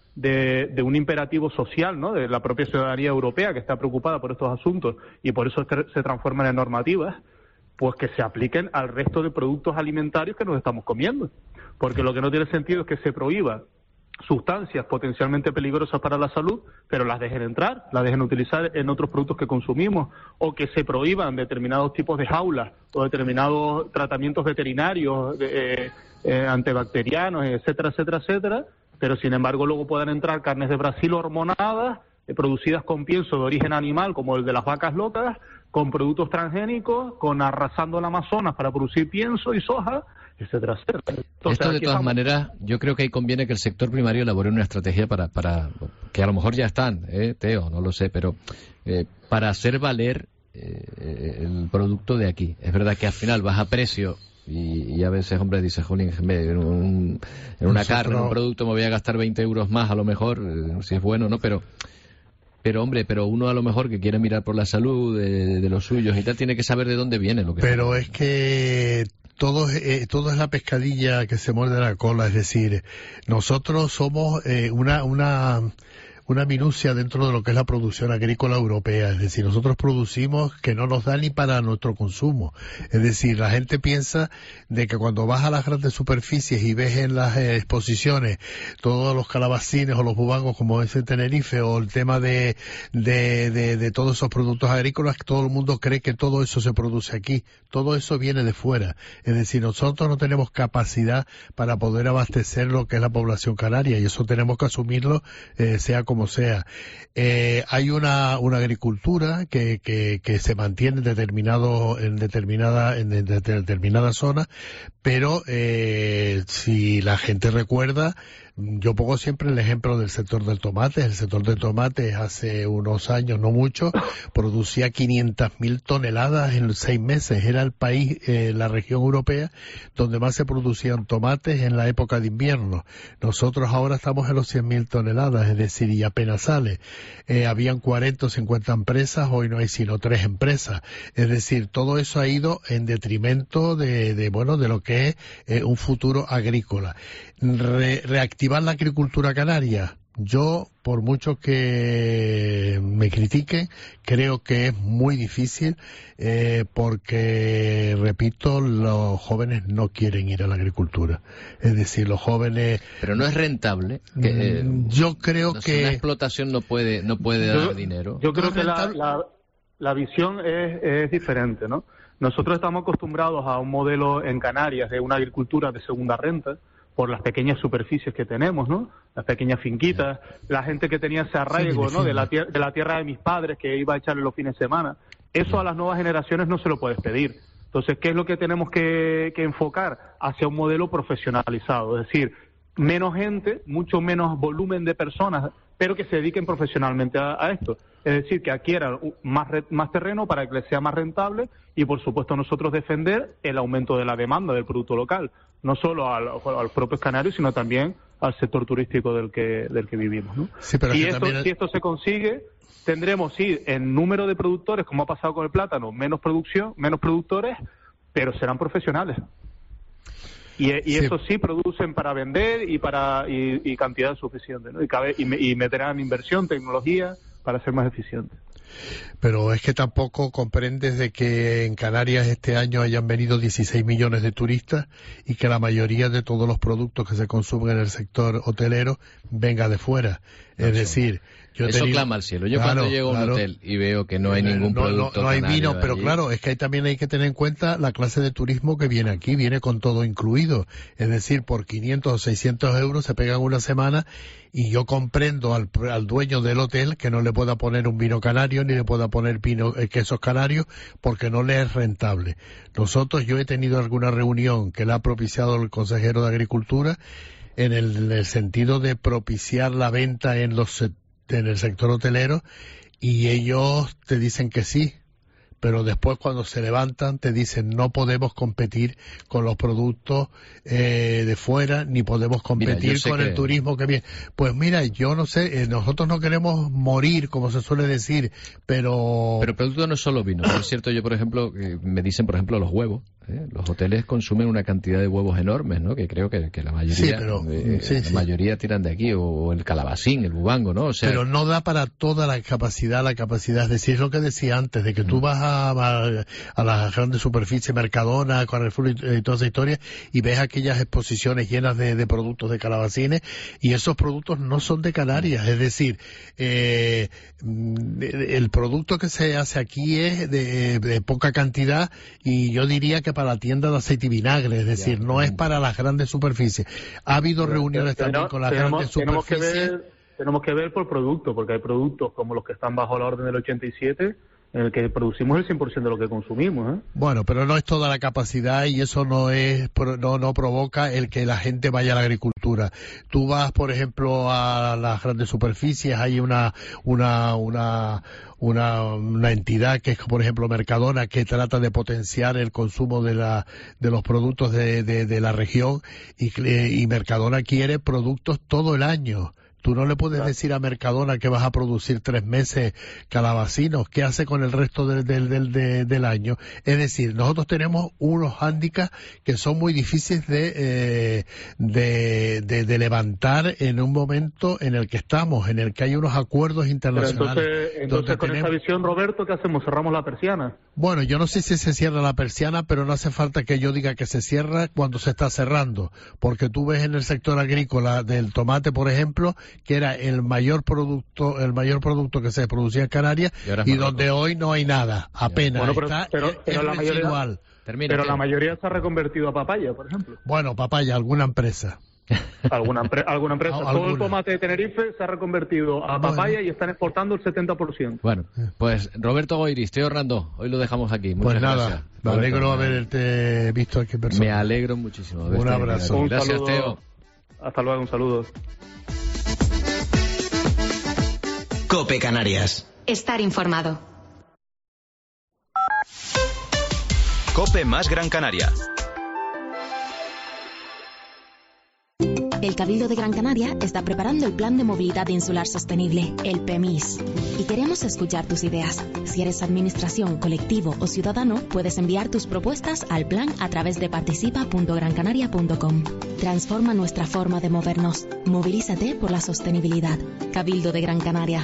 Speaker 2: de un imperativo social, ¿no?, de la propia ciudadanía europea que está preocupada por estos asuntos y por eso se transforman en normativas, pues que se apliquen al resto de productos alimentarios que nos estamos comiendo. Porque lo que no tiene sentido es que se prohíba sustancias potencialmente peligrosas para la salud, pero las dejen entrar, las dejen utilizar en otros productos que consumimos, o que se prohíban determinados tipos de jaulas o determinados tratamientos veterinarios antibacterianos, etcétera, etcétera, etcétera, pero sin embargo luego puedan entrar carnes de Brasil hormonadas, producidas con pienso de origen animal, como el de las vacas locas, con productos transgénicos, con arrasando el Amazonas para producir pienso y soja, etcétera, etcétera. Entonces,
Speaker 4: esto de todas maneras, yo creo que ahí conviene que el sector primario elabore una estrategia para que a lo mejor ya están, Teo, no lo sé, pero para hacer valer el producto de aquí. Es verdad que al final baja precio y a veces, hombre, dice, jolín, en una carne, en un producto me voy a gastar 20 euros más a lo mejor, si es bueno, ¿no? Pero hombre, uno a lo mejor que quiere mirar por la salud de los suyos y tal, tiene que saber de dónde viene lo que
Speaker 5: Pero es que todo es la pescadilla que se muerde la cola, es decir, nosotros somos una minucia dentro de lo que es la producción agrícola europea, es decir, nosotros producimos que no nos da ni para nuestro consumo, es decir, la gente piensa de que cuando vas a las grandes superficies y ves en las exposiciones todos los calabacines o los bubangos como es en Tenerife, o el tema de todos esos productos agrícolas, todo el mundo cree que todo eso se produce aquí, todo eso viene de fuera, es decir, nosotros no tenemos capacidad para poder abastecer lo que es la población canaria, y eso tenemos que asumirlo, sea como sea. Hay una agricultura que se mantiene en determinada zona, pero si la gente recuerda, yo pongo siempre el ejemplo del sector del tomate. El sector del tomate hace unos años, no mucho, producía 500.000 toneladas en 6 meses. Era el país, la región europea, donde más se producían tomates en la época de invierno. Nosotros ahora estamos en los 100.000 toneladas, es decir, y apenas sale. Habían 40 o 50 empresas, hoy no hay sino 3 empresas. Es decir, todo eso ha ido en detrimento de lo que es un futuro agrícola. Reactivar la agricultura canaria, yo, por mucho que me critiquen, creo que es muy difícil, porque, repito, los jóvenes no quieren ir a la agricultura. Es decir, los jóvenes...
Speaker 4: Pero no es rentable.
Speaker 5: Yo creo que...
Speaker 4: Una explotación no puede dar dinero.
Speaker 2: Yo creo que la visión es diferente, ¿no? Nosotros estamos acostumbrados a un modelo en Canarias de una agricultura de segunda renta, por las pequeñas superficies que tenemos, ¿no? Las pequeñas finquitas, la gente que tenía ese arraigo, ¿no? De la tierra de mis padres que iba a echarle los fines de semana. Eso a las nuevas generaciones no se lo puedes pedir. Entonces, ¿qué es lo que tenemos que enfocar? Hacia un modelo profesionalizado, es decir, menos gente, mucho menos volumen de personas, pero que se dediquen profesionalmente a esto. Es decir, que adquieran más terreno para que les sea más rentable y, por supuesto, nosotros defender el aumento de la demanda del producto local, no solo a los propios canarios, sino también al sector turístico del que vivimos, ¿no?
Speaker 5: Sí, pero
Speaker 2: si esto se consigue, tendremos, sí, en número de productores, como ha pasado con el plátano, menos producción, menos productores, pero serán profesionales. Y eso sí producen para vender y cantidad suficiente, ¿no? Y meterán inversión, tecnología para ser más eficientes.
Speaker 5: Pero es que tampoco comprendes de que en Canarias este año hayan venido 16 millones de turistas y que la mayoría de todos los productos que se consumen en el sector hotelero venga de fuera. Es decir,
Speaker 4: eso clama al cielo. Yo cuando llego a un hotel y veo que no hay ningún producto
Speaker 5: no hay vino, pero
Speaker 4: allí,
Speaker 5: claro, es que también hay que tener en cuenta la clase de turismo que viene aquí, viene con todo incluido. Es decir, por 500 o 600 euros se pegan una semana y yo comprendo al dueño del hotel que no le pueda poner un vino canario ni le pueda poner quesos canarios porque no le es rentable. Yo he tenido alguna reunión que le ha propiciado el consejero de Agricultura en el sentido de propiciar la venta en el sector hotelero, y ellos te dicen que sí, pero después cuando se levantan te dicen no podemos competir con los productos de fuera, ni podemos competir con el turismo que viene. Pues mira, yo no sé, nosotros no queremos morir, como se suele decir, pero...
Speaker 4: Pero el producto no es solo vino. Es cierto, yo por ejemplo, me dicen por ejemplo los huevos. Los hoteles consumen una cantidad de huevos enormes, ¿no? Que creo que la mayoría,
Speaker 5: sí, pero,
Speaker 4: la mayoría tiran de aquí, o el calabacín, el bubango, ¿no? O sea,
Speaker 5: pero no da para toda la capacidad, es decir, es lo que decía antes, de que tú vas a las grandes superficies, Mercadona, Carrefour y toda esa historia, y ves aquellas exposiciones llenas de productos de calabacines, y esos productos no son de Canarias, es decir, el producto que se hace aquí es de poca cantidad, y yo diría que para la tienda de aceite y vinagre, es decir, no es para las grandes superficies. Ha habido reuniones también con las grandes superficies.
Speaker 2: Tenemos que ver por producto, porque hay productos como los que están bajo la orden del 87, en el que producimos el 100% de lo que consumimos, ¿eh?
Speaker 5: Bueno, pero no es toda la capacidad, y eso no provoca el que la gente vaya a la agricultura. Tú vas, por ejemplo, a las grandes superficies, hay una entidad que es, por ejemplo, Mercadona, que trata de potenciar el consumo de los productos de la región, y Mercadona quiere productos todo el año. Tú no le puedes decir a Mercadona que vas a producir 3 meses calabacinos. ¿Qué hace con el resto del año? Es decir, nosotros tenemos unos hándicaps que son muy difíciles de levantar en un momento en el que estamos, en el que hay unos acuerdos internacionales.
Speaker 2: Pero entonces con esa visión, Roberto, ¿qué hacemos? ¿Cerramos la persiana?
Speaker 5: Bueno, yo no sé si se cierra la persiana, pero no hace falta que yo diga que se cierra cuando se está cerrando, porque tú ves en el sector agrícola del tomate, por ejemplo, que era el mayor producto que se producía en Canarias, y donde hoy no hay nada, apenas. Bueno,
Speaker 2: pero la mayoría, pero la mayoría se ha reconvertido a papaya, por ejemplo.
Speaker 5: Bueno, papaya, alguna empresa.
Speaker 2: Alguna empresa. Todo el tomate de Tenerife se ha reconvertido a papaya y están exportando el 70%.
Speaker 4: Bueno, pues Roberto Goiris, Teo Randó, hoy lo dejamos aquí. Muchas gracias.
Speaker 5: Me alegro haberte visto aquí en persona.
Speaker 4: Me alegro muchísimo.
Speaker 5: Un abrazo.
Speaker 4: Gracias, Teo.
Speaker 2: Hasta luego, un saludo.
Speaker 1: COPE Canarias.
Speaker 16: Estar informado.
Speaker 1: COPE más Gran Canaria.
Speaker 11: El Cabildo de Gran Canaria está preparando el Plan de Movilidad Insular Sostenible, el PEMIS. Y queremos escuchar tus ideas. Si eres administración, colectivo o ciudadano, puedes enviar tus propuestas al plan a través de participa.grancanaria.com. Transforma nuestra forma de movernos. Movilízate por la sostenibilidad. Cabildo de Gran Canaria.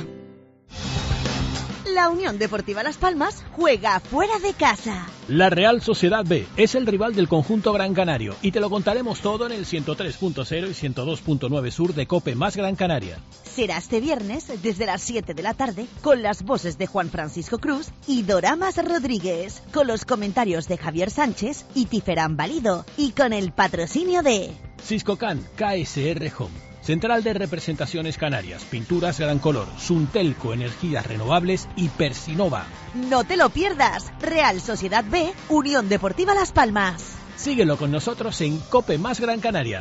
Speaker 8: La Unión Deportiva Las Palmas juega fuera de casa.
Speaker 6: La Real Sociedad B es el rival del conjunto Gran Canario, y te lo contaremos todo en el 103.0 y 102.9 sur de COPE más Gran Canaria.
Speaker 8: Será este viernes desde las 7 de la tarde, con las voces de Juan Francisco Cruz y Doramas Rodríguez, con los comentarios de Javier Sánchez y Tiferán Valido, y con el patrocinio de
Speaker 6: Siscocan KSR Home, Central de Representaciones Canarias, Pinturas Gran Color, Suntelco Energías Renovables y Persinova.
Speaker 8: No te lo pierdas. Real Sociedad B, Unión Deportiva Las Palmas.
Speaker 6: Síguelo con nosotros en COPE más Gran Canaria.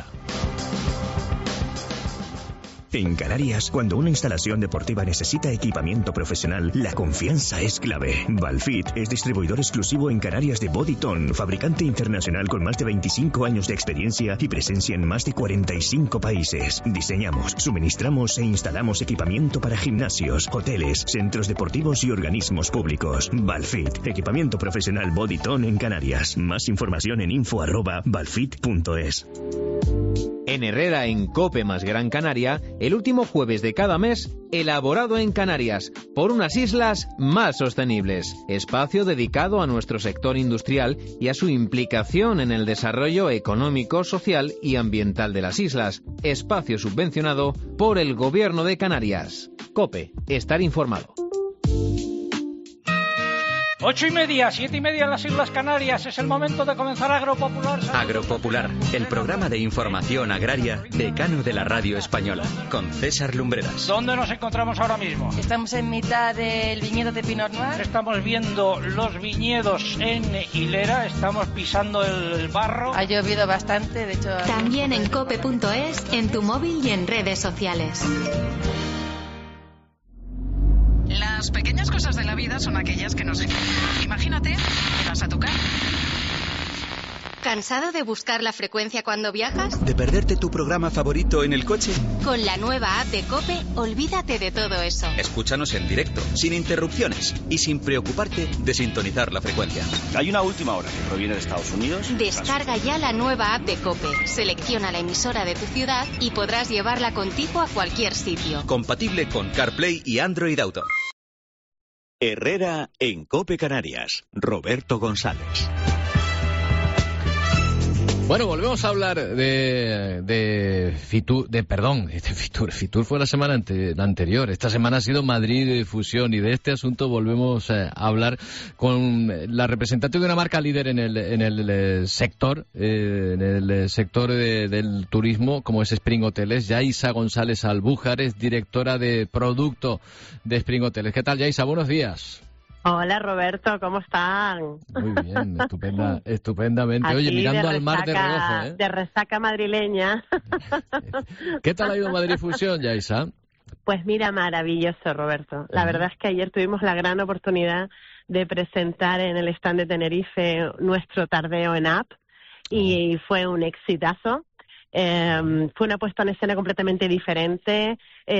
Speaker 21: En Canarias, cuando una instalación deportiva necesita equipamiento profesional, la confianza es clave. Valfit es distribuidor exclusivo en Canarias de Bodyton, fabricante internacional con más de 25 años de experiencia y presencia en más de 45 países. Diseñamos, suministramos e instalamos equipamiento para gimnasios, hoteles, centros deportivos y organismos públicos. Valfit, equipamiento profesional Bodyton en Canarias. Más información en info@valfit.es.
Speaker 12: En Herrera, en COPE más Gran Canaria, el último jueves de cada mes, elaborado en Canarias, por unas islas más sostenibles. Espacio dedicado a nuestro sector industrial y a su implicación en el desarrollo económico, social y ambiental de las islas. Espacio subvencionado por el Gobierno de Canarias. COPE, estar informado.
Speaker 13: 8:30, 7:30 en las Islas Canarias. Es el momento de comenzar Agropopular.
Speaker 1: Agropopular, el programa de información agraria decano de la radio española, con César Lumbreras.
Speaker 13: ¿Dónde nos encontramos ahora mismo?
Speaker 14: Estamos en mitad del viñedo de Pinot Noir.
Speaker 13: Estamos viendo los viñedos en hilera, estamos pisando el barro.
Speaker 14: Ha llovido bastante, de hecho...
Speaker 16: También en cope.es, en tu móvil y en redes sociales.
Speaker 15: Las pequeñas cosas de la vida son aquellas que nos... Imagínate que vas a tocar.
Speaker 7: ¿Cansado de buscar la frecuencia cuando viajas?
Speaker 1: ¿De perderte tu programa favorito en el coche?
Speaker 7: Con la nueva app de COPE, olvídate de todo eso.
Speaker 1: Escúchanos en directo, sin interrupciones y sin preocuparte de sintonizar la frecuencia.
Speaker 17: Hay una última hora que proviene de Estados Unidos.
Speaker 7: Descarga ya la nueva app de COPE. Selecciona la emisora de tu ciudad y podrás llevarla contigo a cualquier sitio.
Speaker 1: Compatible con CarPlay y Android Auto.
Speaker 21: Herrera en COPE Canarias. Roberto González.
Speaker 4: Bueno, volvemos a hablar de Fitur. Fitur fue la semana anterior. Esta semana ha sido Madrid Fusión, y de este asunto volvemos a hablar con la representante de una marca líder en el sector del turismo, como es Spring Hoteles, Yaisa González Albújar, es directora de producto de Spring Hoteles. ¿Qué tal, Yaisa? Buenos días.
Speaker 18: Hola, Roberto, ¿cómo están?
Speaker 4: Muy bien, estupendamente. Oye, mirando al mar de reojo, ¿eh?
Speaker 18: De resaca madrileña.
Speaker 4: ¿Qué tal ha ido Madrid Fusión, Yaisa?
Speaker 18: Pues mira, maravilloso, Roberto. La verdad es que ayer tuvimos la gran oportunidad de presentar en el stand de Tenerife nuestro tardeo en app y fue un exitazo. Fue una puesta en escena completamente diferente.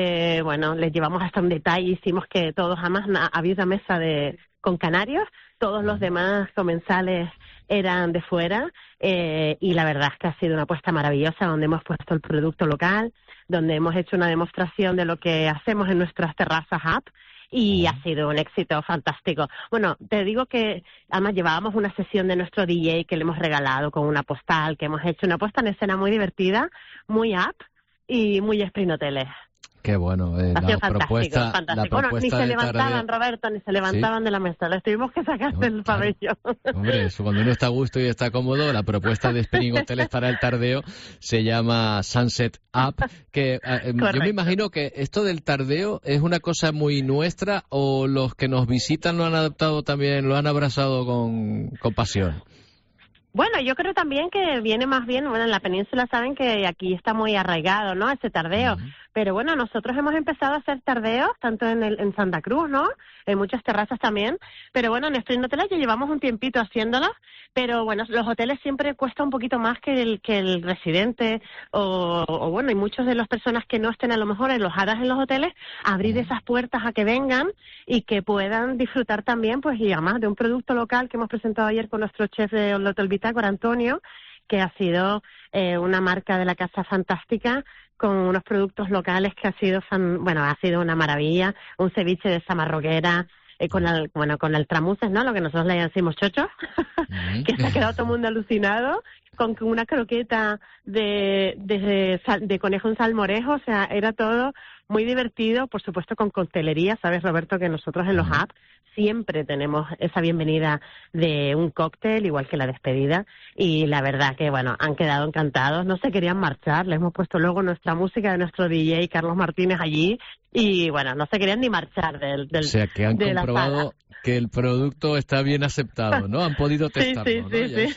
Speaker 18: Les llevamos hasta un detalle, hicimos que todos, además había una mesa con canarios, todos los demás comensales eran de fuera, y la verdad es que ha sido una apuesta maravillosa, donde hemos puesto el producto local, donde hemos hecho una demostración de lo que hacemos en nuestras terrazas app, y ha sido un éxito fantástico. Bueno, te digo que además llevábamos una sesión de nuestro DJ que le hemos regalado con una postal, que hemos hecho una puesta en escena muy divertida, muy app y muy Spring Hoteles.
Speaker 4: Qué bueno, la propuesta
Speaker 18: Bueno, ni se levantaban, Roberto, ni se levantaban de la mesa, les tuvimos que sacar del pabellón.
Speaker 4: Hombre, eso, cuando uno está a gusto y está cómodo, la propuesta de Spring Hoteles para el tardeo se llama Sunset Up, que yo me imagino que esto del tardeo es una cosa muy nuestra, o los que nos visitan lo han adaptado también, lo han abrazado con pasión.
Speaker 18: Bueno, yo creo también que viene más bien, en la península saben que aquí está muy arraigado, ¿no?, ese tardeo. Pero bueno, nosotros hemos empezado a hacer tardeos, tanto en Santa Cruz, ¿no?, en muchas terrazas también. Pero bueno, en Spring Hoteles ya llevamos un tiempito haciéndolos. Pero bueno, los hoteles siempre cuesta un poquito más que el residente, o bueno, y muchas de las personas que no estén a lo mejor alojadas en los hoteles, abrir esas puertas a que vengan y que puedan disfrutar también, pues, y además de un producto local que hemos presentado ayer con nuestro chef del Hotel Bitácora, Antonio, que ha sido una marca de la casa fantástica, con unos productos locales que ha sido una maravilla, un ceviche de samarroquera, con el tramuces, ¿no?, lo que nosotros le decimos chochos, que se ha quedado todo el mundo alucinado, con una croqueta de conejo en salmorejo, o sea, era todo muy divertido, por supuesto con coctelería. Sabes, Roberto, que nosotros en los apps siempre tenemos esa bienvenida de un cóctel, igual que la despedida, y la verdad que, bueno, han quedado encantados, no se querían marchar, les hemos puesto luego nuestra música de nuestro DJ Carlos Martínez allí, y bueno, no se querían ni marchar
Speaker 4: o sea, que han comprobado que el producto está bien aceptado, ¿no? Han podido testarlo,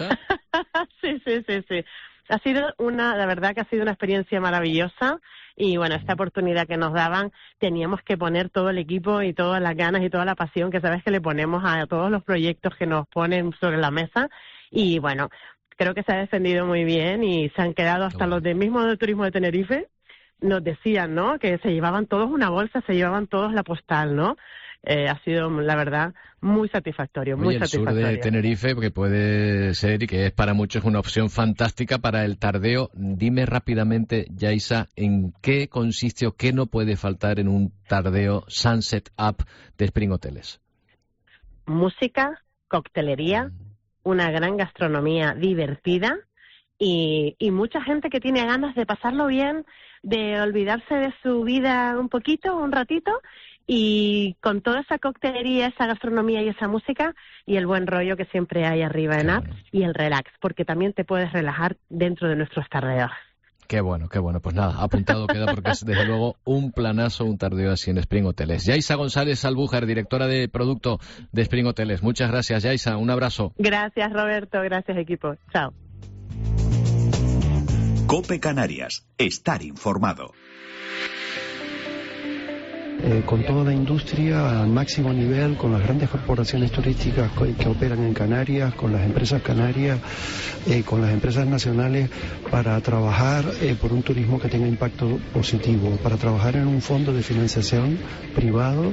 Speaker 18: Sí. Ha sido la verdad que ha sido una experiencia maravillosa. Y bueno, esta oportunidad que nos daban, teníamos que poner todo el equipo y todas las ganas y toda la pasión que sabes que le ponemos a todos los proyectos que nos ponen sobre la mesa. Y bueno, creo que se ha defendido muy bien y se han quedado hasta los mismos del turismo de Tenerife. Nos decían, ¿no?, que se llevaban todos una bolsa, se llevaban todos la postal, ¿no? Ha sido, la verdad, muy satisfactorio, muy satisfactorio.
Speaker 4: El sur de Tenerife, que puede ser y que es para muchos una opción fantástica para el tardeo. Dime rápidamente, Yaisa, ¿en qué consiste o qué no puede faltar en un tardeo Sunset Up de Spring Hoteles?
Speaker 18: Música, coctelería, una gran gastronomía divertida y mucha gente que tiene ganas de pasarlo bien, de olvidarse de su vida un ratito, y con toda esa coctelería, esa gastronomía y esa música y el buen rollo que siempre hay arriba en app y el relax, porque también te puedes relajar dentro de nuestros tardeos.
Speaker 4: Qué bueno. Pues nada, apuntado queda, porque es desde luego un planazo, un tardeo así en Spring Hoteles. Yaisa González Albújar, directora de producto de Spring Hoteles. Muchas gracias, Yaisa. Un abrazo.
Speaker 18: Gracias, Roberto. Gracias, equipo. Chao.
Speaker 21: COPE Canarias. Estar informado.
Speaker 3: con toda la industria al máximo nivel, con las grandes corporaciones turísticas que operan en Canarias, con las empresas canarias, con las empresas nacionales, para trabajar por un turismo que tenga impacto positivo, para trabajar en un fondo de financiación privado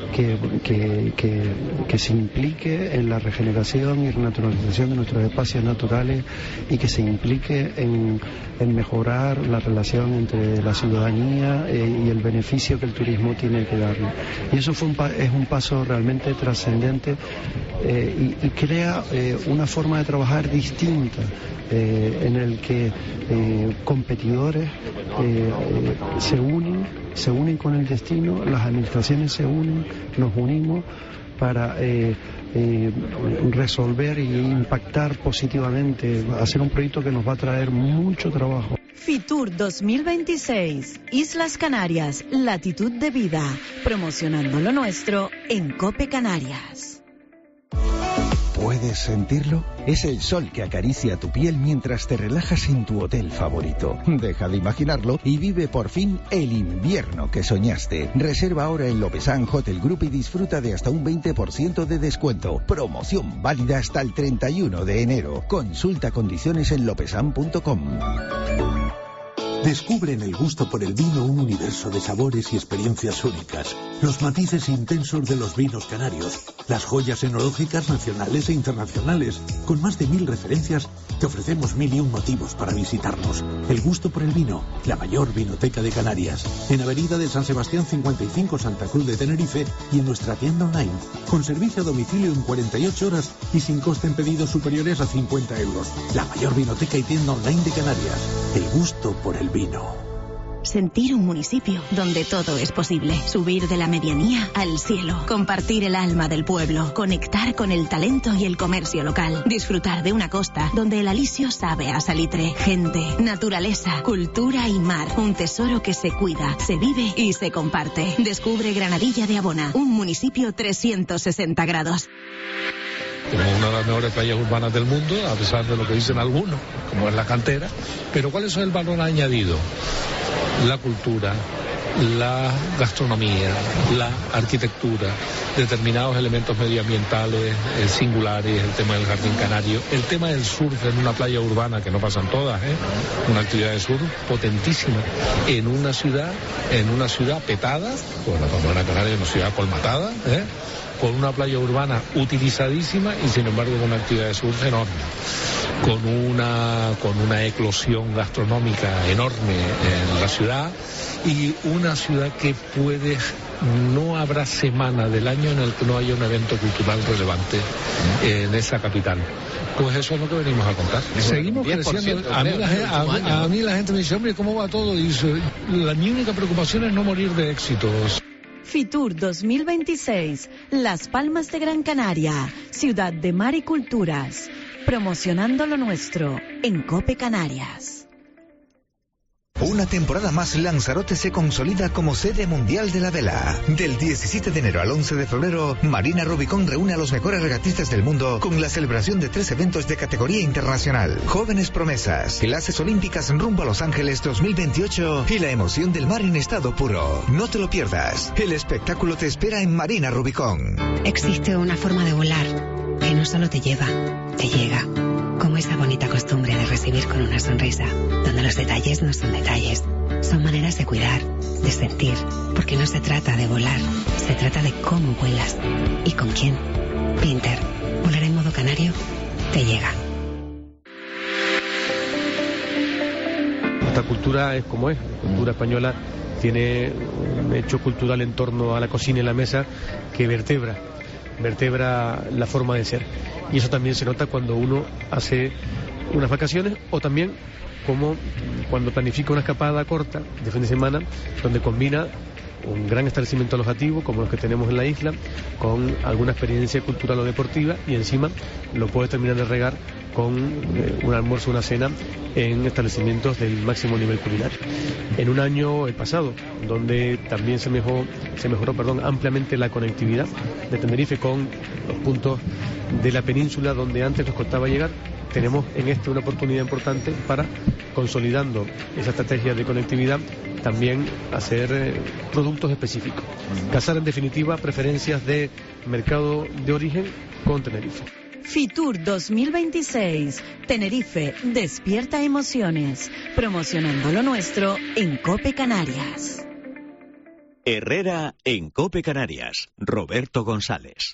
Speaker 3: que se implique en la regeneración y renaturalización de nuestros espacios naturales y que se implique en mejorar la relación entre la ciudadanía y el beneficio que el turismo tiene que darle. Y eso es un paso realmente trascendente y crea una forma de trabajar distinta, en el que competidores se unen con el destino, las administraciones se unen, nos unimos para resolver e impactar positivamente, hacer un proyecto que nos va a traer mucho trabajo.
Speaker 8: Fitur 2026, Islas Canarias, latitud de vida, promocionando lo nuestro en COPE Canarias.
Speaker 23: ¿Puedes sentirlo? Es el sol que acaricia tu piel mientras te relajas en tu hotel favorito. Deja de imaginarlo y vive por fin el invierno que soñaste. Reserva ahora en Lopesan Hotel Group y disfruta de hasta un 20% de descuento. Promoción válida hasta el 31 de enero. Consulta condiciones en lopesan.com.
Speaker 22: Descubre en el gusto por el vino un universo de sabores y experiencias únicas. Los matices intensos de los vinos canarios, las joyas enológicas nacionales e internacionales. Con más de 1000 referencias, te ofrecemos 1001 motivos para visitarnos. El gusto por el vino, la mayor vinoteca de Canarias. En Avenida de San Sebastián 55, Santa Cruz de Tenerife, y en nuestra tienda online. Con servicio a domicilio en 48 horas y sin coste en pedidos superiores a 50 euros. La mayor vinoteca y tienda online de Canarias. El gusto por el vino.
Speaker 11: Sentir un municipio donde todo es posible. Subir de la medianía al cielo. Compartir el alma del pueblo. Conectar con el talento y el comercio local. Disfrutar de una costa donde el alisio sabe a salitre. Gente, naturaleza, cultura y mar. Un tesoro que se cuida, se vive y se comparte. Descubre Granadilla de Abona, un municipio 360 grados.
Speaker 9: Como una de las mejores playas urbanas del mundo, a pesar de lo que dicen algunos, como es la cantera. Pero ¿cuál es el valor añadido? La cultura, la gastronomía, la arquitectura, determinados elementos medioambientales singulares, el tema del jardín canario, el tema del surf en una playa urbana, que no pasan todas, una actividad de surf potentísima en una ciudad petada, pues la Palma Canaria es una ciudad colmatada, con una playa urbana utilizadísima y sin embargo con una actividad de surf enorme, con una eclosión gastronómica enorme en la ciudad, y una ciudad que no habrá semana del año en el que no haya un evento cultural relevante en esa capital. Pues eso es lo que venimos a contar. Seguimos creciendo. A mí la gente me dice, hombre, ¿cómo va todo? Y dice, mi única preocupación es no morir de éxitos.
Speaker 8: Fitur 2026, Las Palmas de Gran Canaria, ciudad de mar y culturas, promocionando lo nuestro en COPE Canarias.
Speaker 10: Una temporada más, Lanzarote se consolida como sede mundial de la vela. Del 17 de enero al 11 de febrero, Marina Rubicón reúne a los mejores regatistas del mundo con la celebración de 3 eventos de categoría internacional. Jóvenes promesas, clases olímpicas rumbo a Los Ángeles 2028 y la emoción del mar en estado puro. No te lo pierdas. El espectáculo te espera en Marina Rubicón.
Speaker 19: Existe una forma de volar que no solo te lleva, te llega. Como esa bonita costumbre de recibir con una sonrisa, donde los detalles no son detalles, son maneras de cuidar, de sentir, porque no se trata de volar, se trata de cómo vuelas y con quién. Pinter, volar en modo canario, te llega.
Speaker 20: Nuestra cultura es como es, la cultura española tiene un hecho cultural en torno a la cocina y la mesa que vertebra la forma de ser, y eso también se nota cuando uno hace unas vacaciones o también como cuando planifica una escapada corta de fin de semana donde combina un gran establecimiento alojativo como los que tenemos en la isla con alguna experiencia cultural o deportiva, y encima lo puedes terminar de regar con un almuerzo o una cena en establecimientos del máximo nivel culinario. En un año, el pasado, donde también se mejoró ampliamente la conectividad de Tenerife con los puntos de la península donde antes nos costaba llegar, tenemos en una oportunidad importante para, consolidando esa estrategia de conectividad, también hacer productos específicos. Casar en definitiva preferencias de mercado de origen con Tenerife.
Speaker 8: Fitur 2026. Tenerife despierta emociones. Promocionando lo nuestro en COPE Canarias.
Speaker 21: Herrera en COPE Canarias. Roberto González.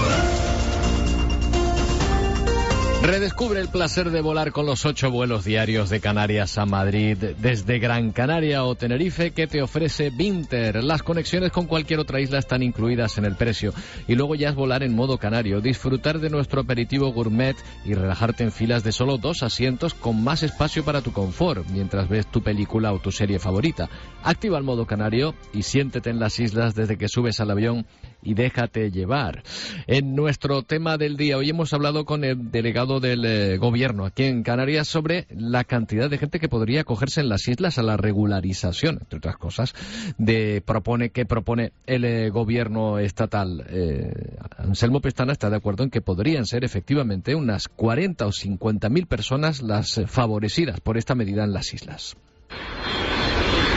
Speaker 4: Redescubre el placer de volar con los 8 vuelos diarios de Canarias a Madrid desde Gran Canaria o Tenerife que te ofrece Vinter. Las conexiones con cualquier otra isla están incluidas en el precio. Y luego ya es volar en modo canario, disfrutar de nuestro aperitivo gourmet y relajarte en filas de solo 2 asientos con más espacio para tu confort mientras ves tu película o tu serie favorita. Activa el modo canario y siéntete en las islas desde que subes al avión y déjate llevar. En nuestro tema del día, hoy hemos hablado con el delegado del gobierno aquí en Canarias sobre la cantidad de gente que podría acogerse en las islas a la regularización, entre otras cosas, que propone el gobierno estatal. Anselmo Pestana está de acuerdo en que podrían ser efectivamente unas 40 o 50.000 personas las favorecidas por esta medida en las islas.